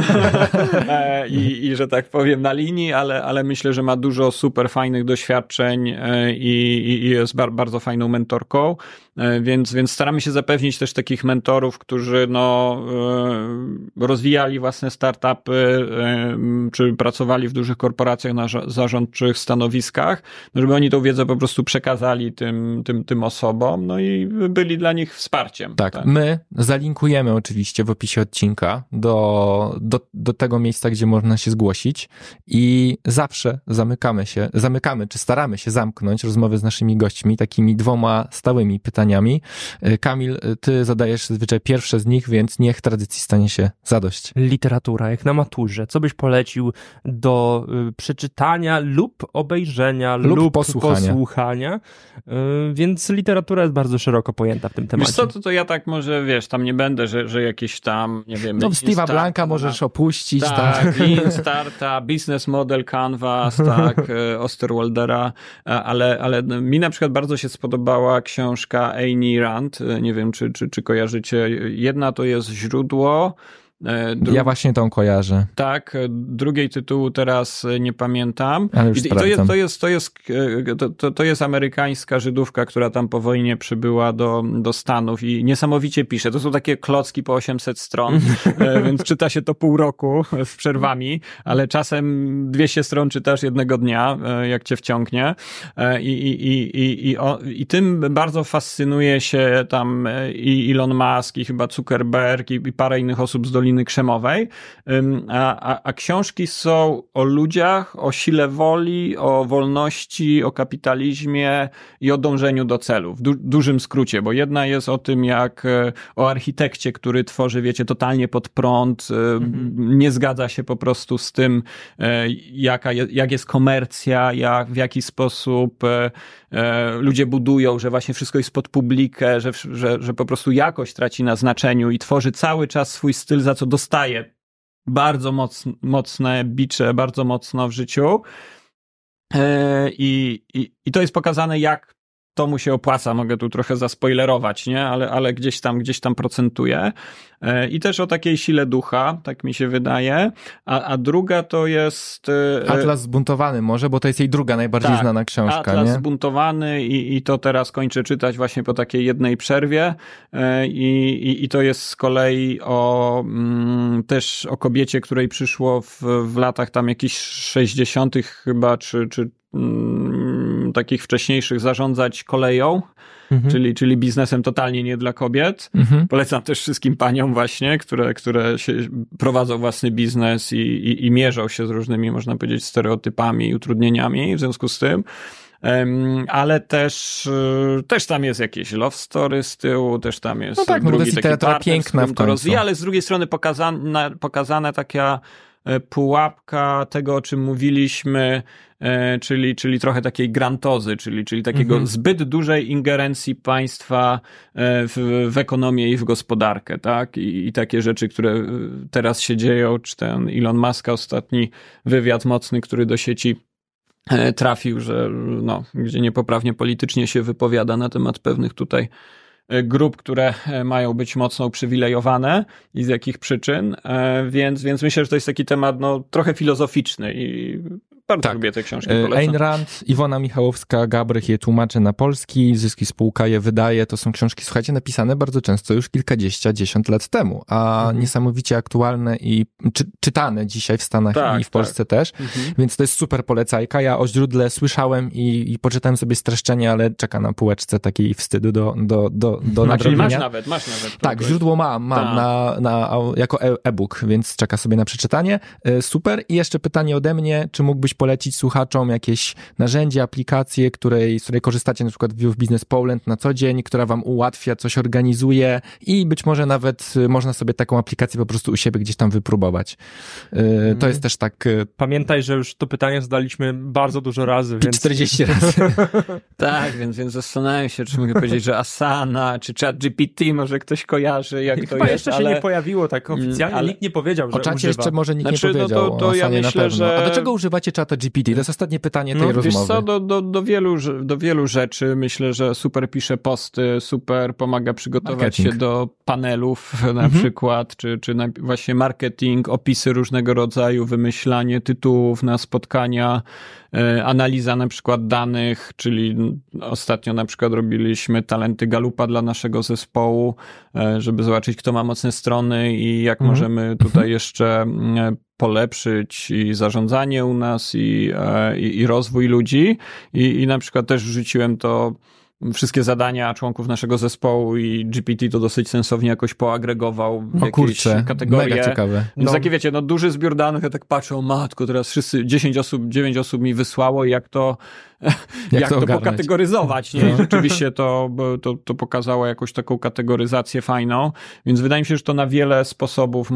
i że tak powiem na linii, ale myślę, że ma dużo super fajnych doświadczeń i jest bardzo fajną mentorką, więc staramy się zapewnić też takich mentorów, którzy rozwijali własne startupy, czy pracowali w dużych korporacjach na zarządczych stanowiskach, żeby oni tą wiedzę po prostu przekazali tym osobom, i byli dla nich wsparciem. Tak. My zalinkujemy oczywiście w opisie odcinka do tego miejsca, gdzie można się zgłosić i zawsze zamykamy, czy staramy się zamknąć rozmowy z naszymi gośćmi takimi 2 stałymi pytaniami. Kamil, ty zadajesz zazwyczaj pierwsze z nich, więc niech tradycji stanie się zadość. Literatura, jak na maturze. Co byś polecił do przeczytania lub obejrzenia lub posłuchania? Więc literatura jest bardzo szeroko pojęta w tym temacie. Wiesz co, to ja tak może, tam nie będę, że jakieś tam, nie wiem... Steve'a Blanka możesz opuścić. Lean Startup, Business Model Canvas, tak, Osterwaldera, ale mi na przykład bardzo się spodobała książka Ayn Rand, nie wiem, czy kojarzycie. Jedna to jest Źródło, Ja właśnie tą kojarzę. Tak, drugiej tytułu teraz nie pamiętam. Ale już to jest amerykańska Żydówka, która tam po wojnie przybyła do Stanów i niesamowicie pisze. To są takie klocki po 800 stron, więc czyta się to pół roku z przerwami, ale czasem 200 stron czytasz jednego dnia, jak cię wciągnie. I tym bardzo fascynuje się tam i Elon Musk, i chyba Zuckerberg, i parę innych osób z Doliny Krzemowej. A książki są o ludziach, o sile woli, o wolności, o kapitalizmie i o dążeniu do celu. W dużym skrócie, bo jedna jest o tym, jak o architekcie, który tworzy, wiecie, totalnie pod prąd, nie zgadza się po prostu z tym, jak jest komercja, w jaki sposób ludzie budują, że właśnie wszystko jest pod publikę, że po prostu jakość traci na znaczeniu i tworzy cały czas swój styl, za co dostaje bardzo mocne bicze, bardzo mocno w życiu. I to jest pokazane, jak to mu się opłaca. Mogę tu trochę zaspoilerować, nie? Ale gdzieś tam procentuje. I też o takiej sile ducha, tak mi się wydaje. A druga to jest... Atlas Zbuntowany może, bo to jest jej druga najbardziej znana książka, Atlas nie? Zbuntowany i to teraz kończę czytać właśnie po takiej jednej przerwie. I to jest z kolei też o kobiecie, której przyszło w latach tam jakichś 60. chyba, czy takich wcześniejszych zarządzać koleją, czyli biznesem totalnie nie dla kobiet. Polecam też wszystkim paniom właśnie, które się prowadzą własny biznes i mierzą się z różnymi, można powiedzieć, stereotypami i utrudnieniami w związku z tym. Ale też tam jest jakieś love story z tyłu, też tam jest drugi to jest literatura piękna w końcu. Ale z drugiej strony pokazana taka pułapka tego, o czym mówiliśmy, czyli trochę takiej grantozy, czyli takiego zbyt dużej ingerencji państwa w ekonomię i w gospodarkę, tak? I takie rzeczy, które teraz się dzieją, czy ten Elon Musk, ostatni wywiad mocny, który do sieci trafił, że gdzie niepoprawnie politycznie się wypowiada na temat pewnych tutaj grup, które mają być mocno uprzywilejowane i z jakich przyczyn, więc myślę, że to jest taki temat trochę filozoficzny i bardzo lubię te książki, polecam. Ayn Rand, Iwona Michałowska-Gabrych je tłumaczy na polski, Zyski Spółka je wydaje, to są książki, słuchajcie, napisane bardzo często już kilkadziesiąt lat temu, a niesamowicie aktualne i czytane dzisiaj w Stanach i w Polsce też, więc to jest super polecajka. Ja o źródle słyszałem i poczytałem sobie streszczenie, ale czeka na półeczce takiej wstydu do nadrobienia. Masz nawet. Tak, źródło mam jako e-book, więc czeka sobie na przeczytanie. Super. I jeszcze pytanie ode mnie, czy mógłbyś polecić słuchaczom jakieś narzędzie, aplikację, z której korzystacie na przykład w Youth Business Poland na co dzień, która wam ułatwia, coś organizuje i być może nawet można sobie taką aplikację po prostu u siebie gdzieś tam wypróbować. To jest też tak... Pamiętaj, że już to pytanie zadaliśmy bardzo dużo razy, więc... 40 razy. Tak, więc zastanawiam się, czy mogę powiedzieć, że Asana, czy ChatGPT może ktoś kojarzy, jak chyba to jest, jeszcze się nie pojawiło tak oficjalnie, nikt nie powiedział, że o czacie używa. jeszcze może nikt nie powiedział, to ja myślę, na pewno. że... A do czego używacie czata GPT? To jest ostatnie pytanie tej rozmowy. Wiesz co, do wielu rzeczy. Myślę, że super pisze posty, super pomaga przygotować się do panelów na przykład, czy właśnie marketing, opisy różnego rodzaju, wymyślanie tytułów na spotkania, analiza na przykład danych, czyli ostatnio na przykład robiliśmy talenty Galupa dla naszego zespołu, żeby zobaczyć, kto ma mocne strony i jak możemy tutaj jeszcze polepszyć i zarządzanie u nas i rozwój ludzi i na przykład też wrzuciłem to wszystkie zadania członków naszego zespołu i GPT to dosyć sensownie jakoś poagregował w jakieś kategorie. Mega ciekawe. Więc takie wiecie, duży zbiór danych, ja tak patrzę, o matko, teraz wszyscy, 9 osób mi wysłało i jak to pokategoryzować, nie? I rzeczywiście to pokazało jakąś taką kategoryzację fajną, więc wydaje mi się, że to na wiele sposobów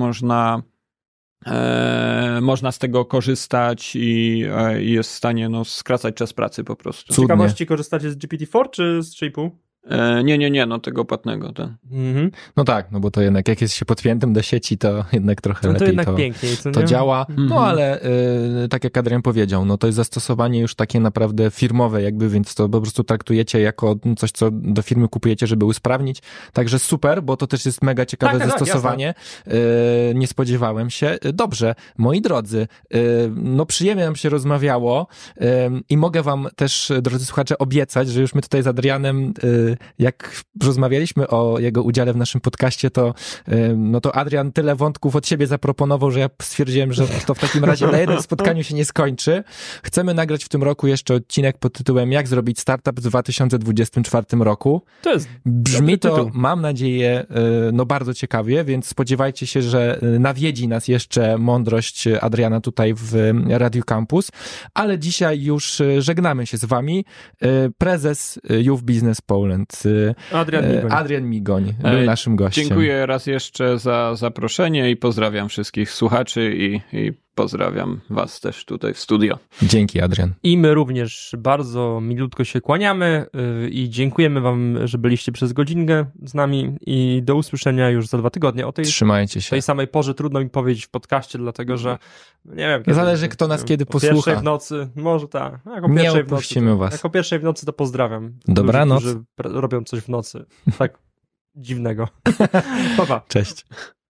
można z tego korzystać i jest w stanie skracać czas pracy po prostu. Z ciekawości korzystacie z GPT-4 czy z 3,5? Nie, no tego płatnego. No tak, no bo to jednak jak jest się podpiętym do sieci, to jednak trochę to lepiej jednak piękniej, to działa. No ale tak jak Adrian powiedział, no to jest zastosowanie już takie naprawdę firmowe jakby, więc to po prostu traktujecie jako coś, co do firmy kupujecie, żeby usprawnić. Także super, bo to też jest mega ciekawe zastosowanie. Nie spodziewałem się. Dobrze, moi drodzy, no przyjemnie nam się rozmawiało i mogę wam też, drodzy słuchacze, obiecać, że już my tutaj z Adrianem, jak rozmawialiśmy o jego udziale w naszym podcaście, to no to Adrian tyle wątków od siebie zaproponował, że ja stwierdziłem, że to w takim razie na jednym spotkaniu się nie skończy. Chcemy nagrać w tym roku jeszcze odcinek pod tytułem Jak zrobić startup w 2024 roku. To jest Brzmi to, mam nadzieję, no bardzo ciekawie, więc spodziewajcie się, że nawiedzi nas jeszcze mądrość Adriana tutaj w Radio Campus, ale dzisiaj już żegnamy się z wami. Prezes Youth Business Poland, Adrian Migoń był naszym gościem. Dziękuję raz jeszcze za zaproszenie i pozdrawiam wszystkich słuchaczy i pozdrawiam was też tutaj w studio. Dzięki, Adrian. I my również bardzo milutko się kłaniamy i dziękujemy wam, że byliście przez godzinkę z nami i do usłyszenia już za 2 tygodnie. O Trzymajcie się. tej samej porze trudno mi powiedzieć w podcaście, dlatego że nie wiem. Kiedy, zależy kto nas kiedy posłucha. Pierwszej w nocy, może tak. Nie opuścimy was. Jako pierwszej w nocy to pozdrawiam. Dobranoc. Którzy robią coś w nocy. Tak dziwnego. Pa. Cześć.